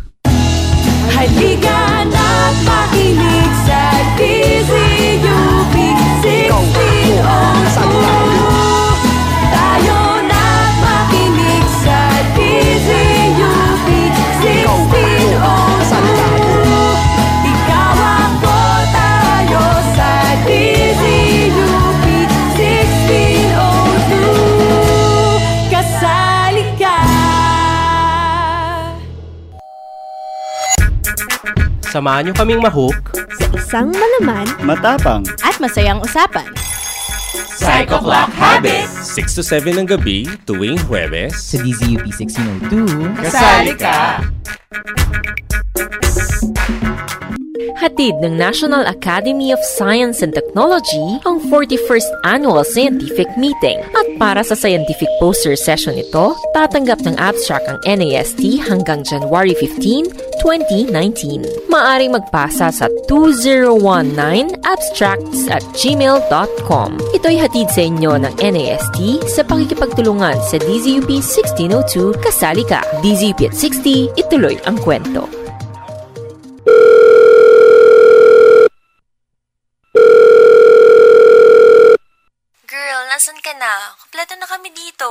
Halika na't makinig sa D Z U P sixteen oh two. Tayo na't makinig sa D Z U P sixteen oh two. Ikaw ako, tayo sa D Z U P sixteen oh two. Kasali ka! Samahan niyo kaming mahook sa isang malaman, matapang, at masayang usapan. Psycho Clock Habits! six to seven ng gabi, tuwing Huwebes. Sa D Z U P sixteen oh two, Kasali ka! Hatid ng National Academy of Science and Technology ang forty-first Annual Scientific Meeting. At para sa scientific poster session ito, tatanggap ng abstract ang N A S T hanggang January fifteenth, twenty nineteen. Maaring magpasa sa two zero one nine abstracts at gmail dot com. Ito'y hatid sa inyo ng N A S T sa pakikipagtulungan sa D Z U P sixteen oh two. Kasali ka! D Z U P at sixty, ituloy ang kwento. Girl, nasan ka na? Kompleto na kami dito.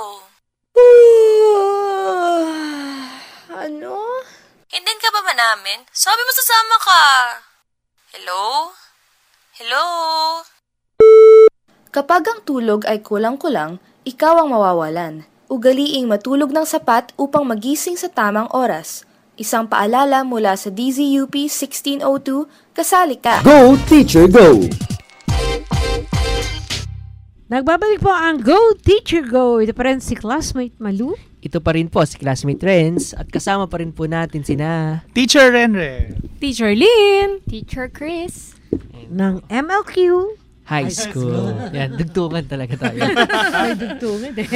Ano? Hindihan ka ba ba namin? Sabi mo sasama ka. Hello? Hello? Kapag ang tulog ay kulang-kulang, ikaw ang mawawalan. Ugaliing matulog ng sapat upang magising sa tamang oras. Isang paalala mula sa D Z U P sixteen oh two, kasali ka! Go, Teacher, Go! Nagbabalik po ang Go Teacher Go. Ito pa rin si Classmate Malu. Ito pa rin po si Classmate Renz at kasama pa rin po natin sina Teacher Renre, Teacher Lynn, Teacher Chris, ng M L Q High School. Yan, dugtungan talaga tayo. May dugtungan eh.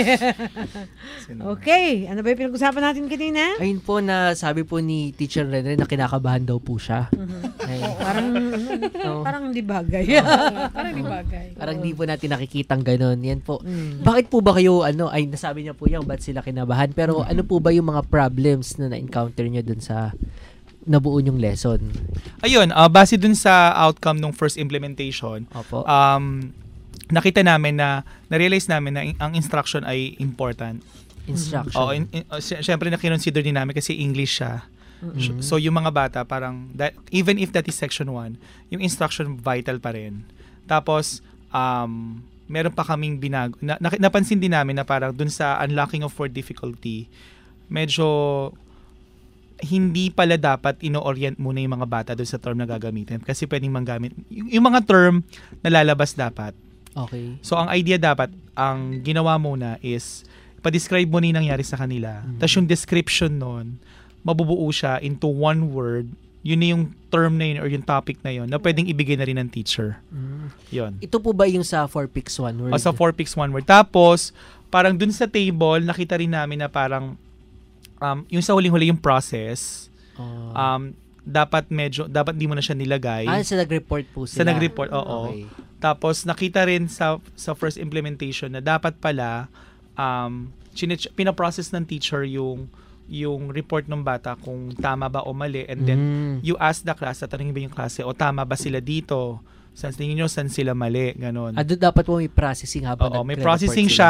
Okay, ano ba yung pinag-usapan natin kanina? Ayun po na sabi po ni Teacher Renre na kinakabahan daw po siya. Ay, Parang, Oo. parang hindi bagay. parang di bagay. parang di po natin nakikitang ganun. Yan po. Mm. Bakit po ba kayo, ano, ay nasabi niya po yan, ba't sila kinabahan? Pero ano po ba yung mga problems na na-encounter niyo dun sa nabuo yung lesson? Ayun, uh, base dun sa outcome ng first implementation, Opo. um, nakita namin na, na-realize namin na in- ang instruction ay important. Instruction. Oo, in, in, uh, sy- syempre na kinonsider din namin kasi English siya. Mhm. So yung mga bata parang, that, even if that is section one, yung instruction vital pa rin. Tapos, um, meron pa kaming binago. Na, na, napansin din namin na parang dun sa unlocking of word difficulty, medyo hindi pala dapat ino-orient muna yung mga bata doon sa term na gagamitin kasi pwedeng manggamit. Yung, yung mga term na lalabas dapat. Okay. So, ang idea dapat, ang ginawa muna is, pa-describe mo na yung nangyari sa kanila. Mm-hmm. Tapos yung description nun, mabubuo siya into one word. Yun na yung term na yun or yung topic na yun na pwedeng ibigay na rin ng teacher. Mm. Yun. Ito po ba yung sa four picks one word? O sa four picks one word. Tapos, parang dun sa table, nakita rin namin na parang um, yung sa huling-huli yung process, Oh. um, dapat medyo, dapat di mo na siya nilagay. Ah, sa nag-report po sila. Sa nag-report, oo. Okay. Tapos, nakita rin sa sa first implementation na dapat pala, um, chinich- pinaprocess ng teacher yung yung report ng bata kung tama ba o mali, and then Mm. you ask the class, tatanungin ba yung klase, o tama ba sila dito? Saan tingin nyo, saan sila mali? Ganon. Ah, doon dapat po may processing habang Oo, may nagre-report processing sila. siya,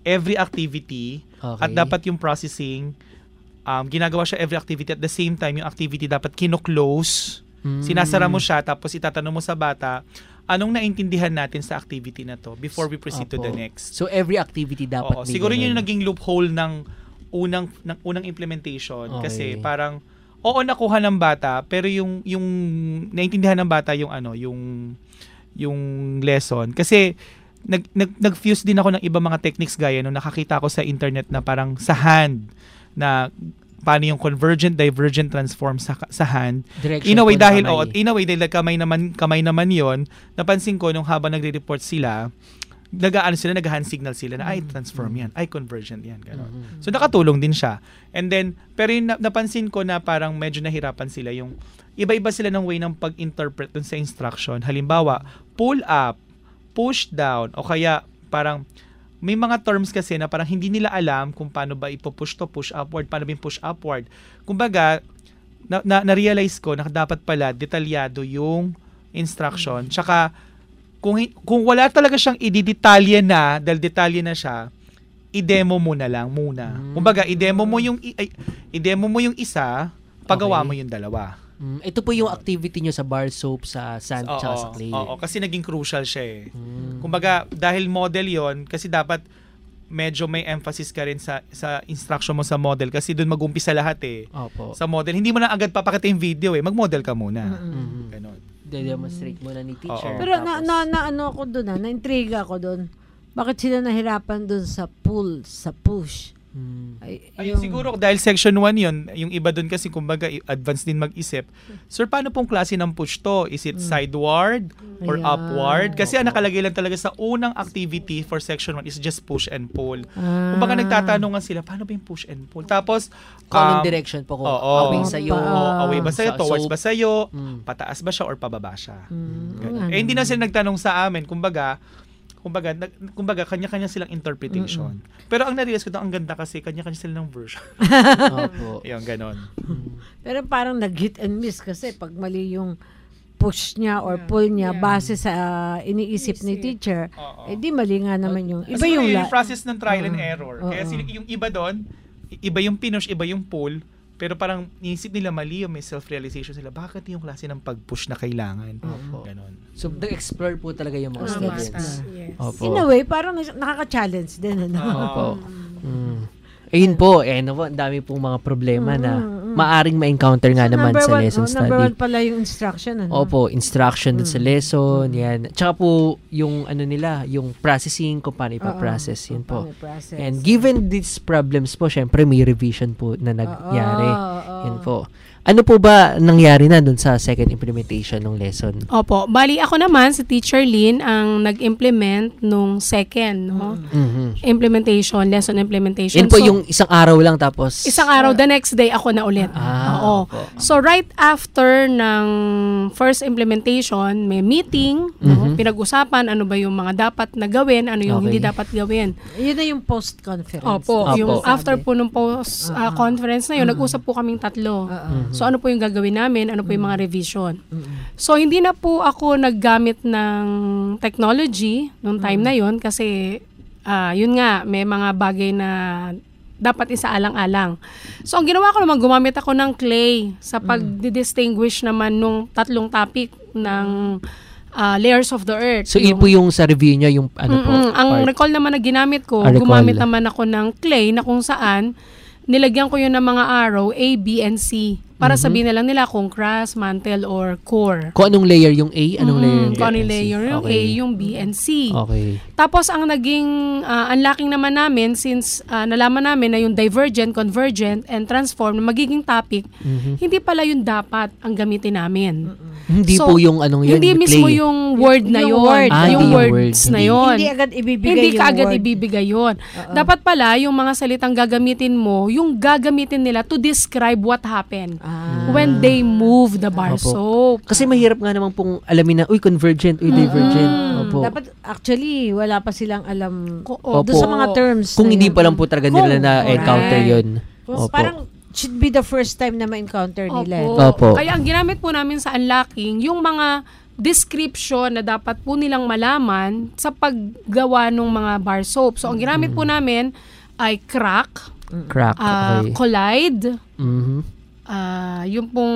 every activity Okay. at dapat yung processing, um, ginagawa siya every activity at the same time, yung activity dapat kino-close. Mm. Sinasara mo siya, tapos itatanong mo sa bata, anong naintindihan natin sa activity na to before we proceed to Opo. the next. So every activity dapat Oo, may siguro yun ganun. yung naging loophole ng unang ng unang implementation Okay. kasi parang oo nakuha ng bata pero yung yung naintindihan ng bata yung ano yung yung lesson kasi nag, nag nag-fuse din ako ng iba mga techniques gaya nung nakakita ko sa internet na parang sa hand na paano yung convergent, divergent transform sa sa hand. Direction In a way po ng dahil kamay. oh, in a way dahil kamay naman kamay naman 'yon, napansin ko nung habang nagre-report sila, nag-aano sila, nag-hand signal sila na ay transform yan, ay convergent yan, gano'n. So nakatulong din siya. And then pero yung na- napansin ko na parang medyo nahirapan sila yung iba-iba sila ng way ng pag-interpret dun sa instruction. Halimbawa, pull up, push down o kaya parang may mga terms kasi na parang hindi nila alam kung paano ba ipo-push to push upward, paano ba yung push upward. Kumbaga, na, na, na-realize ko na dapat pala detalyado yung instruction. Tsaka, kung, hi- kung wala talaga siyang ididetalye na, dahil detalye na siya, i-demo mo na lang muna. Kumbaga, i-demo mo yung, i- ay, i-demo mo yung isa, pagawa Okay. mo yung dalawa. Mm, ito po yung activity nyo sa bar soap, sa sand, Oo, tsaka sa clay. oo, kasi naging crucial siya eh. Kumbaga, dahil model yon kasi dapat medyo may emphasis ka rin sa sa instruction mo sa model kasi doon mag-umpisa lahat eh. Opo. Sa model, hindi mo na agad papakita yung video eh. Mag-model ka muna. Ganon. De-demonstrate mo na ni teacher. Pero na, na, na ano ako doon ha, na-intriga ako doon. Bakit sila nahirapan doon sa pull, sa push? Ay, Ayun, siguro dahil section one yun, yung iba doon kasi kumbaga i- advance din mag-isip. Sir, paano pong klase ng push to? Is it sideward or Ayan. upward? Kasi ang nakalagay lang talaga sa unang activity for section one is just push and pull. Ah. Kumbaga nagtatanungan sila, paano ba yung push and pull? Tapos, Kung anong um, direction po, kung oo, away sa'yo, oo, away ba sa'yo, sa towards soap. ba sa'yo, Mm. pataas ba siya or pababa siya. Ganun. ano Eh, hindi na sila nagtanong sa amin. Kumbaga, kumbaga, nag, kumbaga kanya-kanya silang interpretation. Pero ang na-realize ko doon, ang ganda kasi kanya-kanya sila ng version. Opo. Yung ganon. Pero parang nag-hit and miss kasi pag mali yung push niya or pull niya base sa uh, iniisip ni teacher, eh di mali nga naman yung iba Kasi yung, yung la- process ng trial and Oo. error. Oo. Kaya sila, yung iba doon, iba yung pinush, iba yung pull, pero parang inisip nila mali yung may self-realization sila. Bakit yung klase ng pag-push na kailangan? Opo. Ganon. So, nag-explore po talaga yung mga Mga students. bata, yes. Opo. In a way, parang nas- nakaka-challenge din. Ano? Opo. Mm. Ayun po, eh, no, ang dami pong mga problema na maaring ma-encounter nga naman Number sa one, lesson oh, number one study. pala yung instruction. Ano? Opo, instruction dun sa lesson, yan. Tsaka po, yung ano nila, yung processing, kung paano ipaprocess, yun po. paano i-process. And given these problems po, syempre may revision po na nangyari. oo. Yan po. Ano po ba nangyari na dun sa second implementation ng lesson? Opo. Bali, ako naman, si Teacher Lynn, ang nag-implement nung second, no? Mhm. Implementation, lesson implementation. Yan po So, yung isang araw lang tapos... isang araw, the next day, ako na ulit. Ah, Oo. opo. So, right after ng first implementation, may meeting, no? Mhm. Pinag-usapan ano ba yung mga dapat na gawin, ano yung Okay. hindi dapat gawin. Yun na yung post-conference. Opo, Opo. yung Sabi. after po nung post-conference na yun, nag-usap po kaming tatlo. So, ano po yung gagawin namin, ano po yung mga revision. So, hindi na po ako naggamit ng technology nung time na yun kasi, ah, yun nga, may mga bagay na dapat isaalang-alang. So, ang ginawa ko naman, gumamit ako ng clay sa pag-distinguish naman nung tatlong topic ng ah, layers of the earth. So, yun po yung sa review niya, yung ano po? Mm-mm. Ang part. recall naman na ginamit ko, Ah, recall. gumamit naman ako ng clay na kung saan nilagyan ko yun ng mga arrow A, B, and C para Mhm. sabihin na lang nila kung crust, mantle, or core. Kung anong layer yung A, anong Mm, layer yung B? kung anong layer yung Okay. A, yung B, and C. Okay. Tapos ang naging uh, unlocking naman namin since uh, nalaman namin na yung divergent, convergent, and transform na magiging topic, Mhm. hindi pala yung dapat ang gamitin namin. Hindi So, po yung anong yun, Hindi yung mismo clay. yung word na Yung yun. word. Ah, yung hindi yung words word. na Hindi. yun. Hindi agad ibibigay Hindi yung ka agad word. ibibigay yun. Dapat pala, yung mga salitang gagamitin mo, yung gagamitin nila to describe what happened when they move the bar Opo. soap. Kasi mahirap nga naman pong alamin na, uy, convergent, uy, divergent. Opo. Dapat actually, wala pa silang alam Oo. doon sa mga terms. Kung na hindi yun. pa lang po talaga nila Kung- na-encounter Correct. yun. Kung Opo. Parang should be the first time na ma-encounter nila. Opo. Opo. Kaya ang ginamit po namin sa unlocking, yung mga description na dapat po nilang malaman sa paggawa ng mga bar soap. So, ang ginamit po namin ay crack, Crack, ah, okay. collide, Mhm. ah, yung pong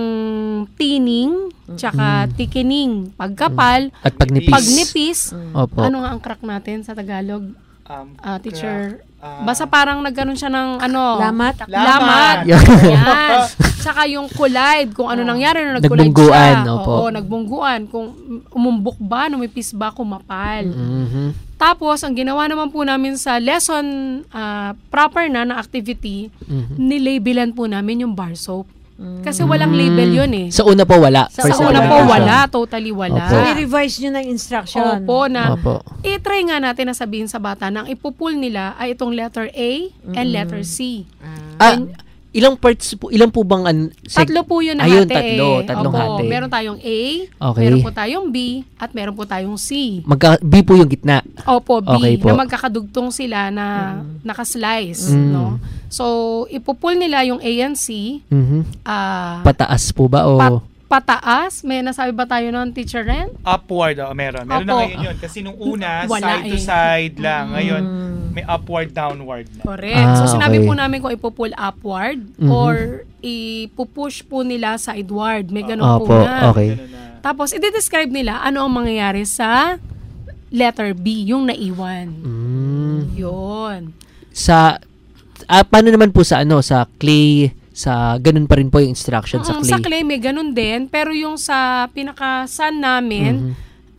tining, tsaka thickening, pagkapal, At pagnipis. pagnipis. Opo. Ano nga ang crack natin sa Tagalog? Um, Ah, teacher. ah, Basta parang nagganon siya ng ano. Lamat? Lamat. Yan. Yan. Tsaka yung collide, kung ano nangyari nung nag-collide Nagbungguan, siya. opo. Oo, nagbungguan. Kung umumbok ba, numipis ba, kumapal. Mhm. Tapos, ang ginawa naman po namin sa lesson ah, proper na na activity, Mhm. nilabelan po namin yung bar soap. Kasi walang label yun eh. Sa una po wala. Sa First una time po lang wala, siya. totally wala. Opo. So, i-revise nyo ng instruction. Opo, na Opo. i-try nga natin na sabihin sa bata na ang ipupull nila ay itong letter A and letter C. Ah, ilang parts po, ilang po bang an, seg- Tatlo po yun na Ayun, hati tatlo. eh. Tatlong Opo, hati. meron tayong A, Okay. meron po tayong B, at meron po tayong C. Magka, B po yung gitna. Opo, B, Okay po. na magkakadugtong sila na nakaslice. Mm. No? So, ipupull nila yung A and C. Mhm. ah, Pataas po ba o pat- pataas. May nasabi ba tayo noon, Teacher Ren? upward, oh, meron. Meron Opo. na ngayon yun. Kasi nung una, Wala side to eh. side lang. Ngayon, may upward, downward na. Correct. Ah, So, sinabi okay. po namin kung ipupull upward Mhm. or ipupush po nila sideward. May ganun po Opo, na. okay. Tapos, i-describe nila ano ang mangyayari sa letter B, yung naiwan. Mm. Yun. Sa ah, paano naman po sa ano sa clay sa ganun pa rin po yung instruction sa Mm, clay. Sa clay may ganun din, pero yung sa pinaka-sun namin, Mhm.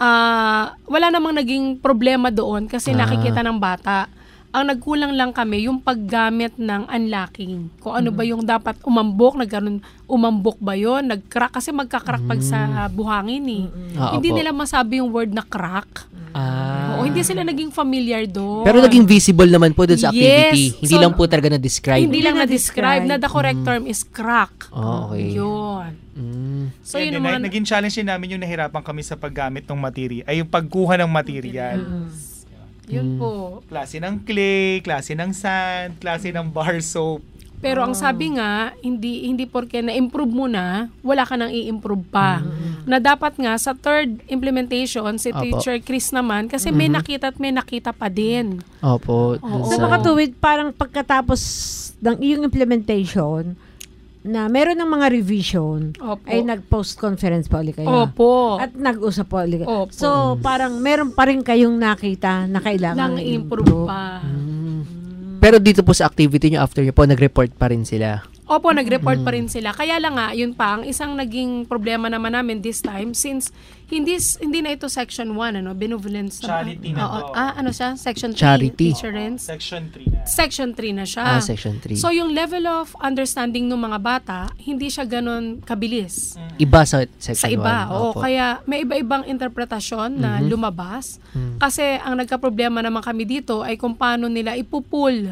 ah, wala namang naging problema doon kasi Ah. nakikita ng bata. Ang nagkulang lang kami yung paggamit ng unlocking. Kung ano ba yung dapat umambok, nagkaroon umambok ba yon, nag-crack kasi magka-crack pag sa buhangin eh. Ah, Hindi opo. nila masabi yung word na crack. Ah. Oo, hindi sila naging familiar doon. Pero naging visible naman po doon sa activity. Yes. Hindi So, lang po talaga na-describe. Hindi lang na-describe na the correct Mm. term is crack. Oh, okay. Yun. Mm. So, Kaya yun din, naman. naging challenge din namin yung nahirapan kami sa paggamit ng material, ay yung pagkuha ng material. Yun Mm. po. Klase ng clay, klase ng sand, klase ng bar soap. Pero ang sabi nga, hindi hindi porke na-improve mo na, wala ka nang i-improve pa. Na dapat nga sa third implementation, si Opo. Teacher Chris naman, kasi may Mhm. nakita at may nakita pa din. Opo. dun Oo. Sa sa- makatuwid, parang pagkatapos ng iyong implementation, na meron ng mga revision, Opo. ay nag-post conference pa ulit kayo. Opo. At nag-usap pa ulit kayo. Opo. So, parang meron pa rin kayong nakita na kailangan Nang improve i-improve. pa. Pero dito po sa activity nyo after nyo po, nag-report pa rin sila. Opo, nag-report Mm. pa rin sila. Kaya lang nga, yun pa, ang isang naging problema naman namin this time, since hindi hindi na ito section one, ano, benevolence. Charity na Oo. to. Ah, ano siya? Section three. Charity. Teacher Renz. Section three na. Section three na siya. Ah, section three. So, yung level of understanding ng mga bata, hindi siya ganun kabilis. Iba sa Sa section iba. one. Oo, Opo. kaya may iba-ibang interpretasyon na Mhm. lumabas. Mhm. Kasi ang nagka-problema naman kami dito ay kung paano nila ipupull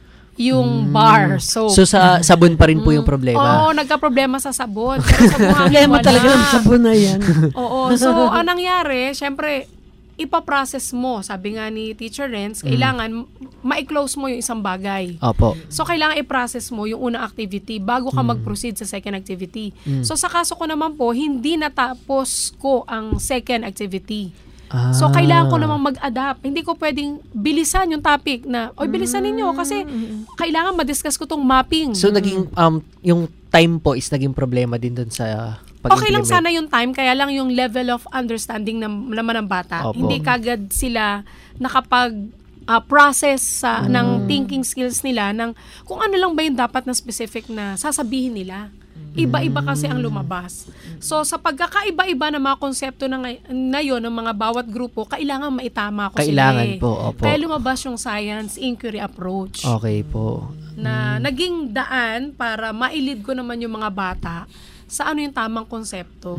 yung Mm. bar. So, So sa sabon pa rin po yung problema. Oo, nagka-problema sa sabon. Pero sa buhangin, Problema wala. talaga ng sabon na yan. Oo. So, ang nangyari, syempre, ipaprocess mo. Sabi nga ni Teacher Renz, Mm. kailangan ma-close mo yung isang bagay. Opo. So, kailangan i-process mo yung unang activity bago ka mag-proceed sa second activity. Mm. So, sa kaso ko naman po, hindi natapos ko ang second activity. Ah. So, kailangan ko namang mag-adapt. Hindi ko pwedeng bilisan yung topic na, oy, bilisan ninyo kasi kailangan ma-discuss ko tong mapping. So naging um yung time po is naging problema din doon sa pag-implement. Okay lang sana yung time, kaya lang yung level of understanding nam- naman ng bata. Opo. Hindi kagad sila nakapag ah, process sa Mm. ng thinking skills nila ng kung ano lang ba yung dapat na specific na sasabihin nila. Iba-iba kasi ang lumabas. So sa pagkakaiba-iba ng mga konsepto na, ngay- na yun ng mga bawat grupo, kailangan maitama ko Kailangan sila eh. po, opo. Kaya lumabas yung science inquiry approach Okay po. na naging daan para mailid ko naman yung mga bata sa ano yung tamang konsepto.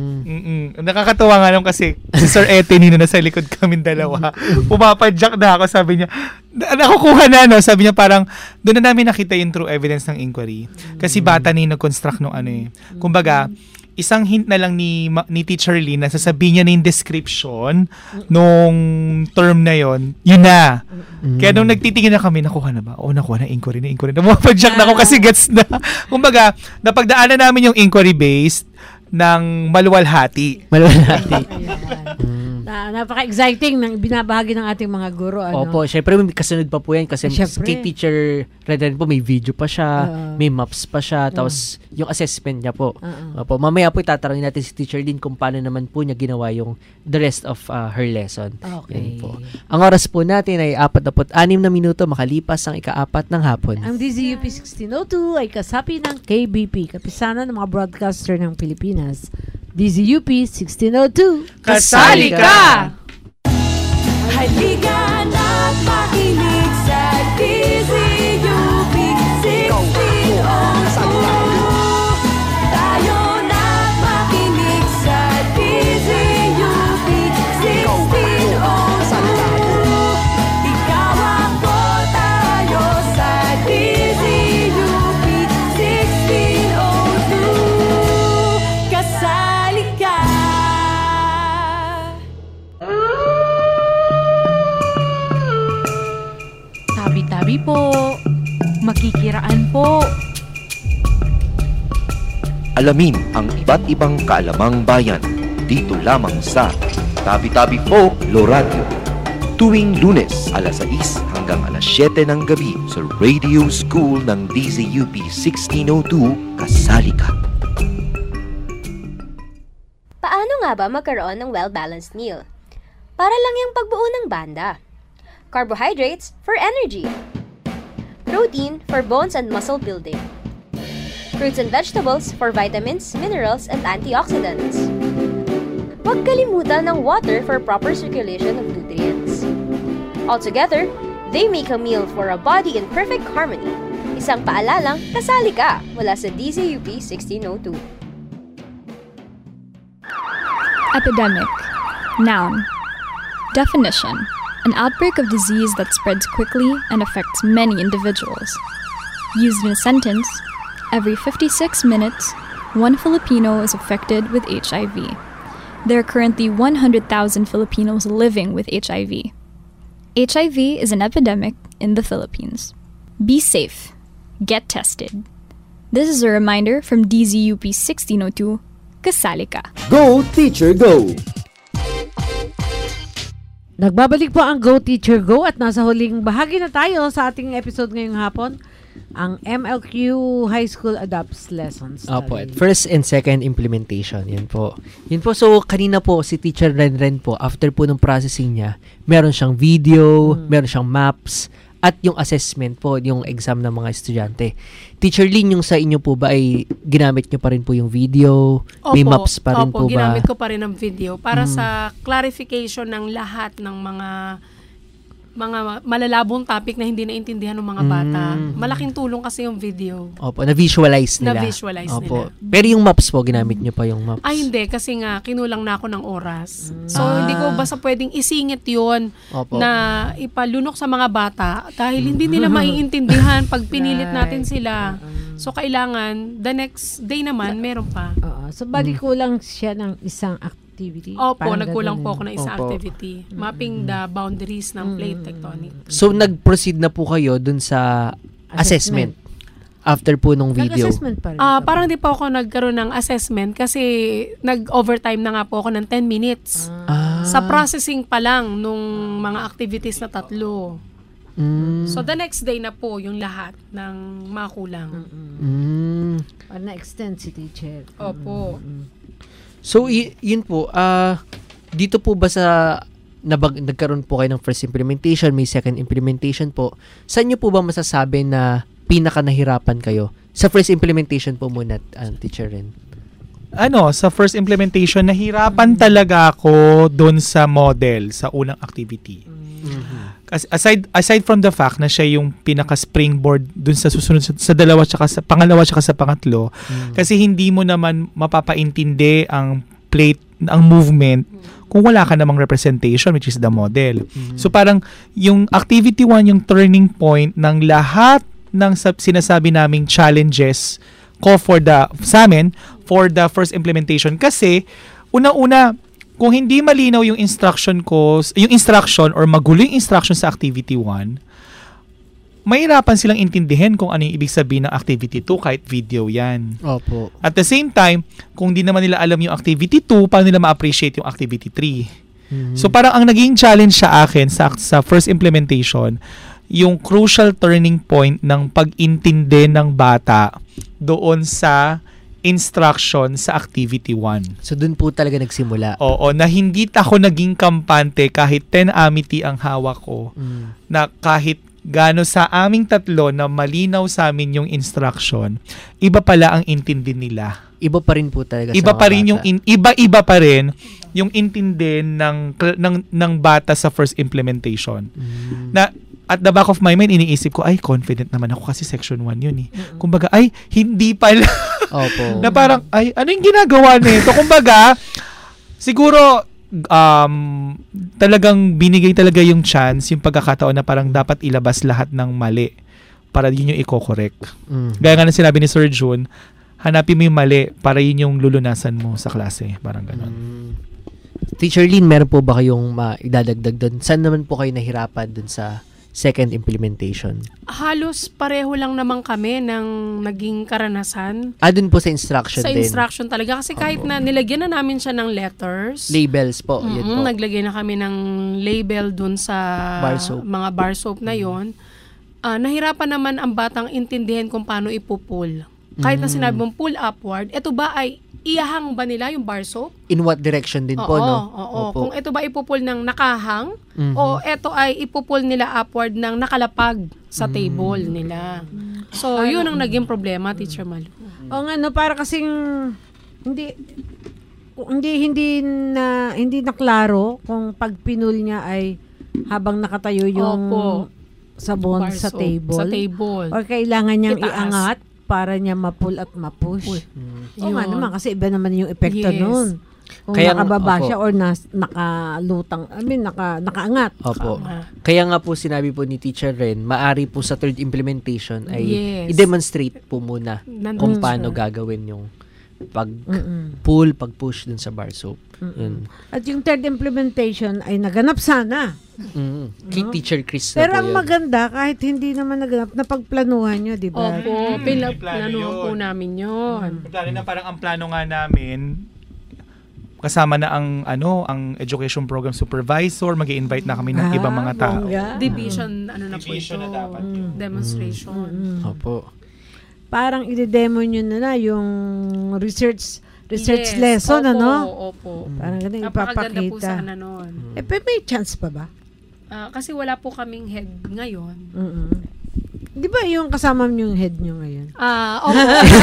Mm-mm. Nakakatawa nga lang kasi si Sir Etenino na sa likod kaming dalawa. Pumapadyak na ako, sabi niya, na- nakukuha na, no? Sabi niya parang, doon na namin nakita yung true evidence ng inquiry. Kasi bata na yung nag-construct nung ano eh. Kumbaga, isang hint na lang ni ma- ni Teacher Lee na sasabihin niya na yung description nung term na yon, yun na. Kaya nung nagtitingin na kami, nakuha na ba? Oo, nakuha na inquiry na inquiry. Namupadyak na ako kasi gets na. Kumbaga, napagdaanan namin yung inquiry-based, ng maluwalhati. Maluwalhati. Na, napaka-exciting ng binabahagi ng ating mga guro. Ano? Opo, syempre may kasunod pa po yan kasi Syempre. kay Teacher Reden po may video pa siya, Oo. may maps pa siya, tapos yung assessment niya po. Oo. Opo, mamaya po itatanungin natin si Teacher Lynn kung paano naman po niya ginawa yung the rest of uh, her lesson. Okay. Yan po. Ang oras po natin ay apat na anim na minuto makalipas ang ikaapat ng hapon. Ang D Z U P sixteen oh two ay kasapi ng K B P, kapisanan ng mga broadcaster ng Pilipinas. D Z U P sixteen oh two. Kasali ka! Halika na't makinig sa D Z U P sixteen oh two. Tayo na't makinig sa D Z U P sixteen oh two. Ikaw ako, tayo sa D Z U P sixteen oh two. Kasali ka! Tabi-tabi po. Makikiraan po. Alamin ang iba't ibang kaalamang bayan dito lamang sa Tabi-Tabi Po Lo Radio. Tuwing Lunes, alas sais hanggang alas siyete ng gabi sa Radio School ng D Z U P sixteen oh two, Kasali Ka. Paano nga ba magkaroon ng well-balanced meal? Para lang yung pagbuo ng banda. Carbohydrates for energy. Protein for bones and muscle building. Fruits and vegetables for vitamins, minerals, and antioxidants. Huwag kalimutan ng water for proper circulation of nutrients. Altogether, they make a meal for a body in perfect harmony. Isang paalalang kasali ka mula sa D Z U P sixteen oh two. Epidemic. Noun. Definition. An outbreak of disease that spreads quickly and affects many individuals. Used in a sentence, every fifty-six minutes, one Filipino is affected with H I V. There are currently one hundred thousand Filipinos living with H I V. H I V is an epidemic in the Philippines. Be safe. Get tested. This is a reminder from D Z U P sixteen oh two, Kasali Ka. Go Teacher Go! Nagbabalik po ang Go Teacher Go at nasa huling bahagi na tayo sa ating episode ngayong hapon, ang M L Q High School Adopts Lessons. Opo, first and second implementation. Yan po. Yan po. So, kanina po, si Teacher Renren po, after po ng processing niya, meron siyang video, hmm. meron siyang maps, at yung assessment po, yung exam ng mga estudyante. Teacher Lynn, yung sa inyo po ba ay ginamit nyo pa rin po yung video? Opo, May maps pa rin opo, po ba? ginamit ko pa rin ang video para Mm. sa clarification ng lahat ng mga mga malalabong topic na hindi naintindihan ng mga bata. Mm. Malaking tulong kasi yung video. Opo, na-visualize nila. Na-visualize Opo. nila. Pero yung maps po, ginamit nyo pa yung maps? Ay, hindi. Kasi nga, kinulang na ako ng oras. So, Ah. hindi ko basta pwedeng isingit yun Opo. na ipalunok sa mga bata dahil hindi nila maiintindihan pag pinilit natin sila. So, kailangan, the next day naman, meron pa. Oo. So, bali kulang siya ng isang activity. Opo, Parang nagkulang ganun. po ako ng isang Opo. activity. Mapping the boundaries ng plate tectonic. So, nag-proceed na po kayo dun sa assessment. Assessment. After po nung video. Nag-assessment pa rin. Ah, parang di pa ako nagkaroon ng assessment kasi nag-overtime na nga po ako ng ten minutes. Ah. Sa processing pa lang nung mga activities na tatlo. Mm. So, the next day na po yung lahat ng mga kulang. Mm. Para na-extend si teacher. Opo. So, y- yun po, ah dito po ba sa nabag, nagkaroon po kayo ng first implementation, may second implementation po, saan nyo po ba masasabi na pinaka nahirapan kayo? Sa first implementation po muna, uh, Teacher Ren. Ano, sa first implementation, nahirapan talaga ako doon sa model, sa unang activity. Kasi aside aside from the fact na siya yung pinaka springboard dun sa susunod sa, sa dalawa tsaka sa pangalawa tsaka sa pangatlo, kasi hindi mo naman mapapaintindi ang plate, ang movement kung wala ka namang representation, which is the model. So parang yung activity one, yung turning point ng lahat ng sab- sinasabi naming challenges ko for the sa amin for the first implementation, kasi una-una, kung hindi malinaw yung instruction ko, yung instruction or magulo yung instruction sa activity one, mahirapan silang intindihin kung ano yung ibig sabihin ng activity two kahit video yan. Opo. At the same time, kung di naman nila alam yung activity two, paano nila ma-appreciate yung activity three? Mhm. So parang ang naging challenge sa akin sa, sa first implementation, yung crucial turning point ng pag-intindi ng bata doon sa instruction sa activity one. So dun po talaga nagsimula. Oo, na hindi ako naging kampante kahit ten amity ang hawak ko. Mm. Na kahit gano sa aming tatlo na malinaw sa amin yung instruction, iba pala ang intindi nila. Iba pa rin po talaga Iba sa mga pa rin bata. yung in, iba-iba pa rin yung intindi ng ng ng bata sa first implementation. Mm. Na at the back of my mind, iniisip ko, ay, confident naman ako kasi section one yun eh. Mm-hmm. Kumbaga, ay, hindi pala. Opo. Na parang, ay, ano yung ginagawa nito? Kumbaga, siguro, um, talagang binigay talaga yung chance, yung pagkakataon na parang dapat ilabas lahat ng mali para yun yung i-correct. Mm. Gaya nga na sinabi ni Sir June, hanapin mo yung mali para yun yung lulunasan mo sa klase. Parang ganon. Mm. Teacher Lynn, meron po ba kayong maidadagdag doon? Saan naman po kayo nahirapan doon sa second implementation? Halos pareho lang naman kami ng naging karanasan. Ah, dun po sa instruction Sa din? instruction talaga. Kasi kahit na nilagyan na namin siya ng letters. Labels po. Yun Mm-mm, po. Naglagay na kami ng label dun sa Bar soap. mga bar soap na yon. Uh, nahirapan naman ang batang intindihin kung paano ipupull. Kahit na Mm. sinabi mong pull upward, ito ba ay iyahang ba nila yung bar soap? In what direction din po, Oo, no? oo. Opo. Kung ito ba ipupul ng nakahang Mhm. o ito ay ipupul nila upward ng nakalapag sa Mm. table nila. So, yun ang naging problema, Teacher Malu. O nga, no, para kasing hindi hindi hindi na hindi na klaro kung pag pinul niya ay habang nakatayo yung Opo. sabon Bar sa soap, table. sa table. Or kailangan niyang Itaas. iangat para niya ma-pull at ma-push. O nga Yun. naman, kasi iba naman yung epekto Yes. nun. Kung Kaya nga- nakababa opo. siya or nas, nakalutang, I mean, naka, nakaangat. Opo. Kaya nga po sinabi po ni Teacher Ren, maari po sa third implementation ay Yes. i-demonstrate po muna Nandun kung siya. paano gagawin yung pag Mm-mm. pull, pag push dun sa bar soap. Yun. At yung third implementation ay naganap sana. Mm. Kay No? Teacher Chris na Pero po ang yun. maganda, kahit hindi naman naganap, napagplanuhan nyo, di ba? Opo, Mm, pinaplanuhan plano po yun. namin yun. Plano na parang ang plano nga namin, kasama na ang ano ang education program supervisor, mag-i-invite na kami ng Ah, ibang mga tao. bongga. Division, ano na po Division ito. na dapat Demonstration. Opo. Parang i-demo nyo na na yung research research Yes, lesson, opo, ano? Opo. Parang ganun Napakaganda po ipapakita. sana nun. Eh, pe- may chance pa ba? Ah, kasi wala po kaming head ngayon. Mm-mm. Di ba yung kasama mo yung head nyo ngayon? Ah, opo.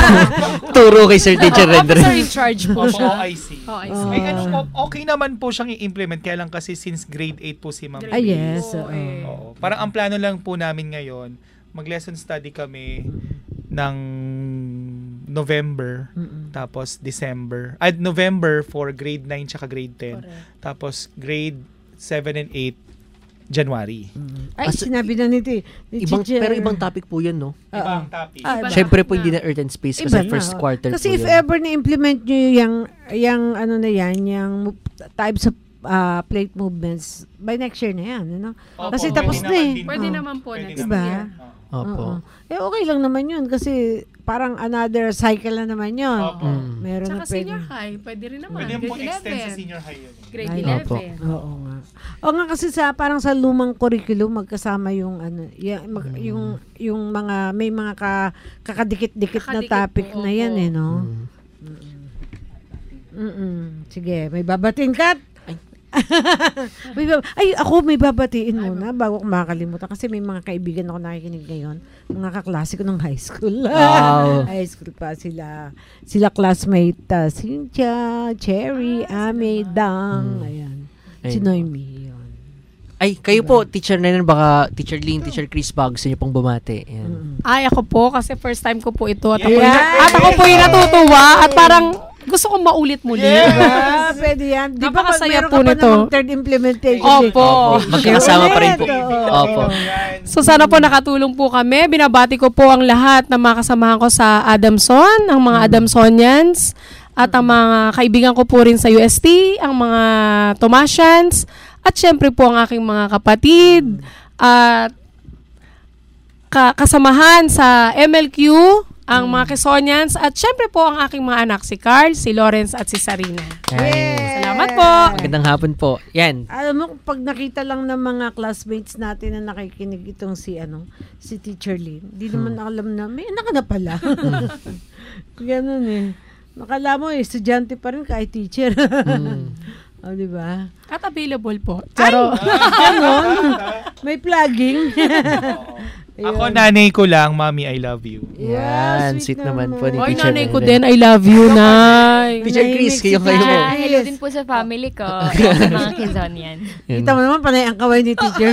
Turo kay Sir Teacher Ren. Officer in charge po Opo, siya. O I C. O I C. Oh. Ay, ano, o- okay naman po siyang i-implement, kaya lang kasi since grade eight po si Ma'am. Ah, yes. Oo, oo. eh. Oo. Parang ang plano lang po namin ngayon, mag-lesson study kami ng November, Mm-mm. tapos December. At November for grade nine tsaka grade ten. Tapos grade seven and eight, January. Ay, As- sinabi na nito eh. Ni Ibang, Teacher. pero ibang topic po yan, no? Oo. Ibang topic. Ah, iba. Siyempre po hindi na Earth and Space kasi Iba na, first oh. quarter Kasi po if yun. ever na-implement nyo yung, yung ano na yan, yung mo- types of ah, plate movements, by next year na yan, ano? Opo, Kasi pwede tapos na naman eh. din. Pwede Oh. naman po Pwede next naman. year. Opo. Oo. Eh, okay lang naman yun kasi parang another cycle na naman yun. Opo. Mm. Meron Tsaka na pwede. senior high, pwede rin naman. Pwede po Grade extend sa eleven. senior high yun. Grade Ay, opo. eleven. Oo nga. O nga kasi sa parang sa lumang curriculum magkasama yung ano, yung, mag, Mm. yung yung mga may mga ka, kakadikit-dikit na Kakadikit topic po, na yan opo. eh, no? Mm. Mm. Sige, may babatiin ka. may bab- Ay, ako may babatiin muna bago ko makakalimutan kasi may mga kaibigan ako nakikinig ngayon, mga kaklase ko ng high school. Wow. High school pa sila. Sila classmate, uh, Cynthia, Cherry, Ame, Dang, ayan. Si Ayun. Noemi, yun. Ay, kayo po, Teacher Nen, baka Teacher Lynn, Teacher Chris, bago sa inyo pong bumati. Yan. Ay, ako po, kasi first time ko po ito. At, ako, Yeah. yung- at ako po yung natutuwa at parang gusto kong maulit muli. Ah, pwede yan. Di ba pag Napakasaya meron po ka pa nito. namang third implementation? Opo. Magkakasama pa rin po. Oo. Opo. So sana po nakatulong po kami. Binabati ko po ang lahat ng mga kasamahan ko sa Adamson, ang mga Adamsonians, at ang mga kaibigan ko po rin sa U S T, ang mga Tomasians, at syempre po ang aking mga kapatid, at ka- kasamahan sa M L Q, ang mga Quezonians, at syempre po ang aking mga anak, si Carl, si Lawrence, at si Sarina. Yan. Salamat po! Magandang hapon po. Yan. Alam mo, pag nakita lang ng mga classmates natin na nakikinig itong si, ano, si Teacher Lynn, di naman Hmm. alam na, may anak ka na pala. Ganun eh. Nakala mo, eh, estudyante pa rin kahit teacher. Hmm. O, di ba? At available po. Charo. Ganon. May plugging. Ako, nanay ko lang, Mommy, I love you. Yan, sweet, naman po ni Oy, Teacher nanay ko Renren. din, I love you, Nay. Teacher Chris, kayo kayo po. Hi, hello din po sa family ko. Sa mga Quezonian. Kita mo naman, panay ang kaway ni Teacher.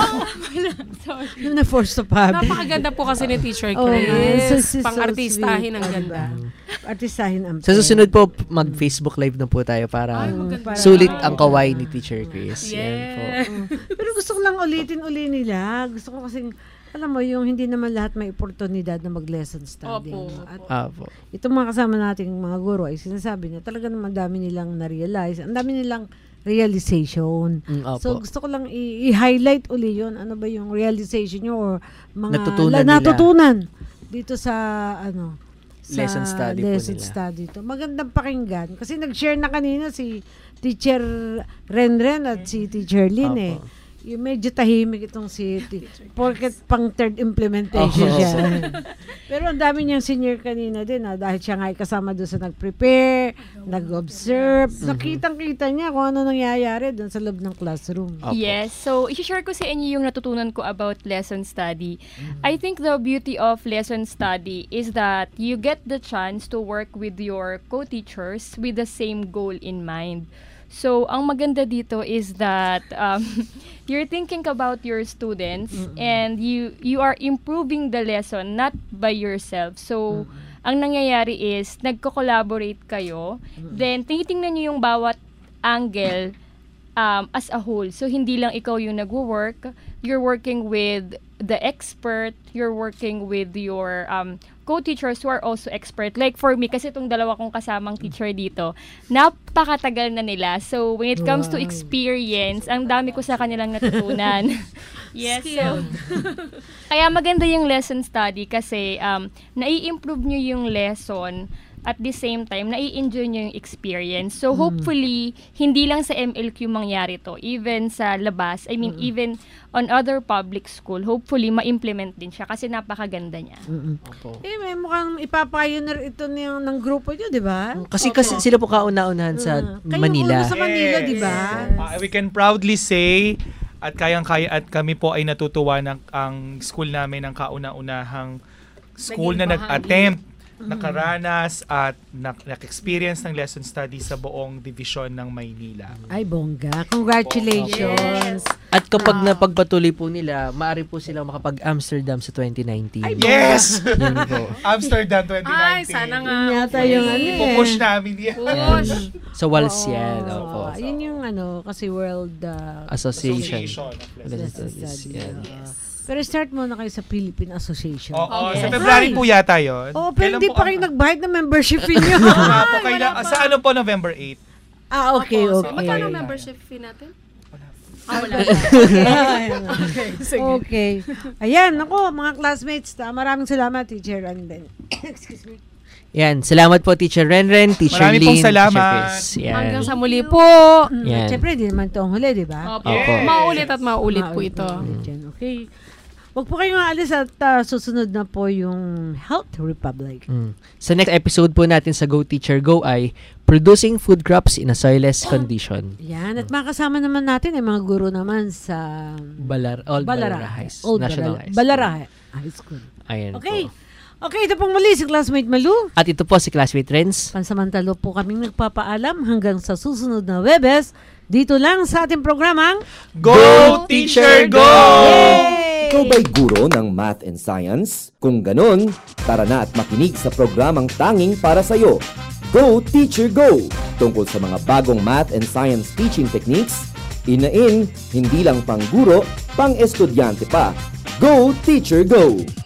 Yung na-force to pub. Napakaganda po kasi ni Teacher Oh, Chris. so, so, so Pang-artistahin sweet. ang Oh, ganda. Artistahin ang Sa susunod po, mag-Facebook Live na po tayo para maganda. sulit ang kaway ni Teacher Chris. Yan po. Pero gusto ko lang ulitin-uli nila. Gusto ko kasing, alam mo, yung hindi naman lahat may oportunidad na mag-lesson study. Opo. At Apo. itong mga kasama nating mga guro ay sinasabi niya, talaga naman dami nilang na-realize. Ang dami nilang realization. Mm, opo. So, gusto ko lang i- i-highlight uli yun. Ano ba yung realization nyo or mga Natutunan la- nila. natutunan dito sa, ano, sa Lesson study po lesson nila. study to. Magandang pakinggan. Kasi nag-share na kanina si Teacher Renren at si Teacher Lynn eh. Opo. Yung medyo tahimik itong si t- porket pang third implementation Opo. siya. Pero ang dami niyang senior kanina din ah, dahil siya nga ay kasama doon sa nag-prepare, nag-observe. Nakitang-kita niya kung ano nangyayari doon sa loob ng classroom. Yes. So, i-share ko sa inyo yung natutunan ko about lesson study. I think the beauty of lesson study is that you get the chance to work with your co-teachers with the same goal in mind. So, ang maganda dito is that um, you're thinking about your students and you you are improving the lesson not by yourself. So, ang nangyayari is nagko-collaborate kayo, then tinitingnan niyo yung bawat angle um, as a whole. So, hindi lang ikaw yung nagwo-work, you're working with the expert, you're working with your um, co-teachers who are also expert. Like for me, kasi itong dalawa kong kasamang teacher dito, napakatagal na nila. So, when it comes to Wow. experience, ang dami ko sa kanilang natutunan. Yes. So, Skill. kaya maganda yung lesson study kasi um, nai-improve nyo yung lesson at the same time, nai-enjoy nyo yung experience. So, hopefully, hindi lang sa M L Q mangyari to. Even sa labas, I mean, even on other public school, hopefully, ma-implement din siya kasi napakaganda niya. Eh, may mukhang ipapioneer ito ng, ng grupo nyo, di ba? Kasi, kasi sila po kauna-unahan sa Kayo Manila. muna sa Manila, di ba? Uh, we can proudly say at kayang-kaya at kami po ay natutuwa ng ang school namin ng kauna-unahang school Naging na bahagi. nag-attempt, nakaranas at nak- nak-experience ng lesson study sa buong division ng Maynila. Ay, bongga. Congratulations. At kapag napagpatuloy po nila, maaari po silang makapag-Amsterdam sa twenty nineteen. Ay, Yes! Yan po. Amsterdam twenty nineteen. Ay, sana nga. Yun yata yung ano eh. Ipupush namin yan. Push. Sa Wals Oo. yan. Opo. Yun yung ano, kasi World uh, Association. Association of Lesson Lesson Studies. Study. Yan. Oo. Pero start muna kayo sa Philippine Association. Oo, Yes. sa February po yata yun. Oh, pero Kailan hindi po pa ang- kayo nagbayad ng membership fee nyo. Oo nga po, kaila- sa ano po, November eighth? ah, okay, Opo. okay. Magkano membership fee natin? Ah, wala. okay. Sige. Okay. Ayan, ako, mga classmates, ta, maraming salamat, Teacher Anden. Excuse me. Yan. Salamat po, Teacher Renren, Teacher Marami pong Lynn, salamat. Teacher Chris. Yan. Hanggang sa muli po. Yan. Siyempre, di naman ito ang huli, di ba? Opo. Yes. Maulit at maulit po ito. Yan, okay. Huwag po kayong aalis at uh, susunod na po yung Health Republic. Mm. Sa next episode po natin sa Go Teacher Go ay Producing Food Crops in a Soilless Condition. Yan, at makasama naman natin ay mga guro naman sa Balar, Old Balara, High School. Old National Balara, High School. Balara High School. Ayan Okay. po. Okay, ito pong muli si Classmate Malu. At ito po si Classmate Renz. Pansamantalo po kaming nagpapaalam hanggang sa susunod na Webes dito lang sa ating programang Go Teacher Go! Ikaw ba'y guro ng Math and Science? Kung ganun, tara na at makinig sa programang tanging para sa'yo. Go Teacher Go! Tungkol sa mga bagong Math and Science teaching techniques, inain, hindi lang pang guro, pang estudyante pa. Go Teacher Go!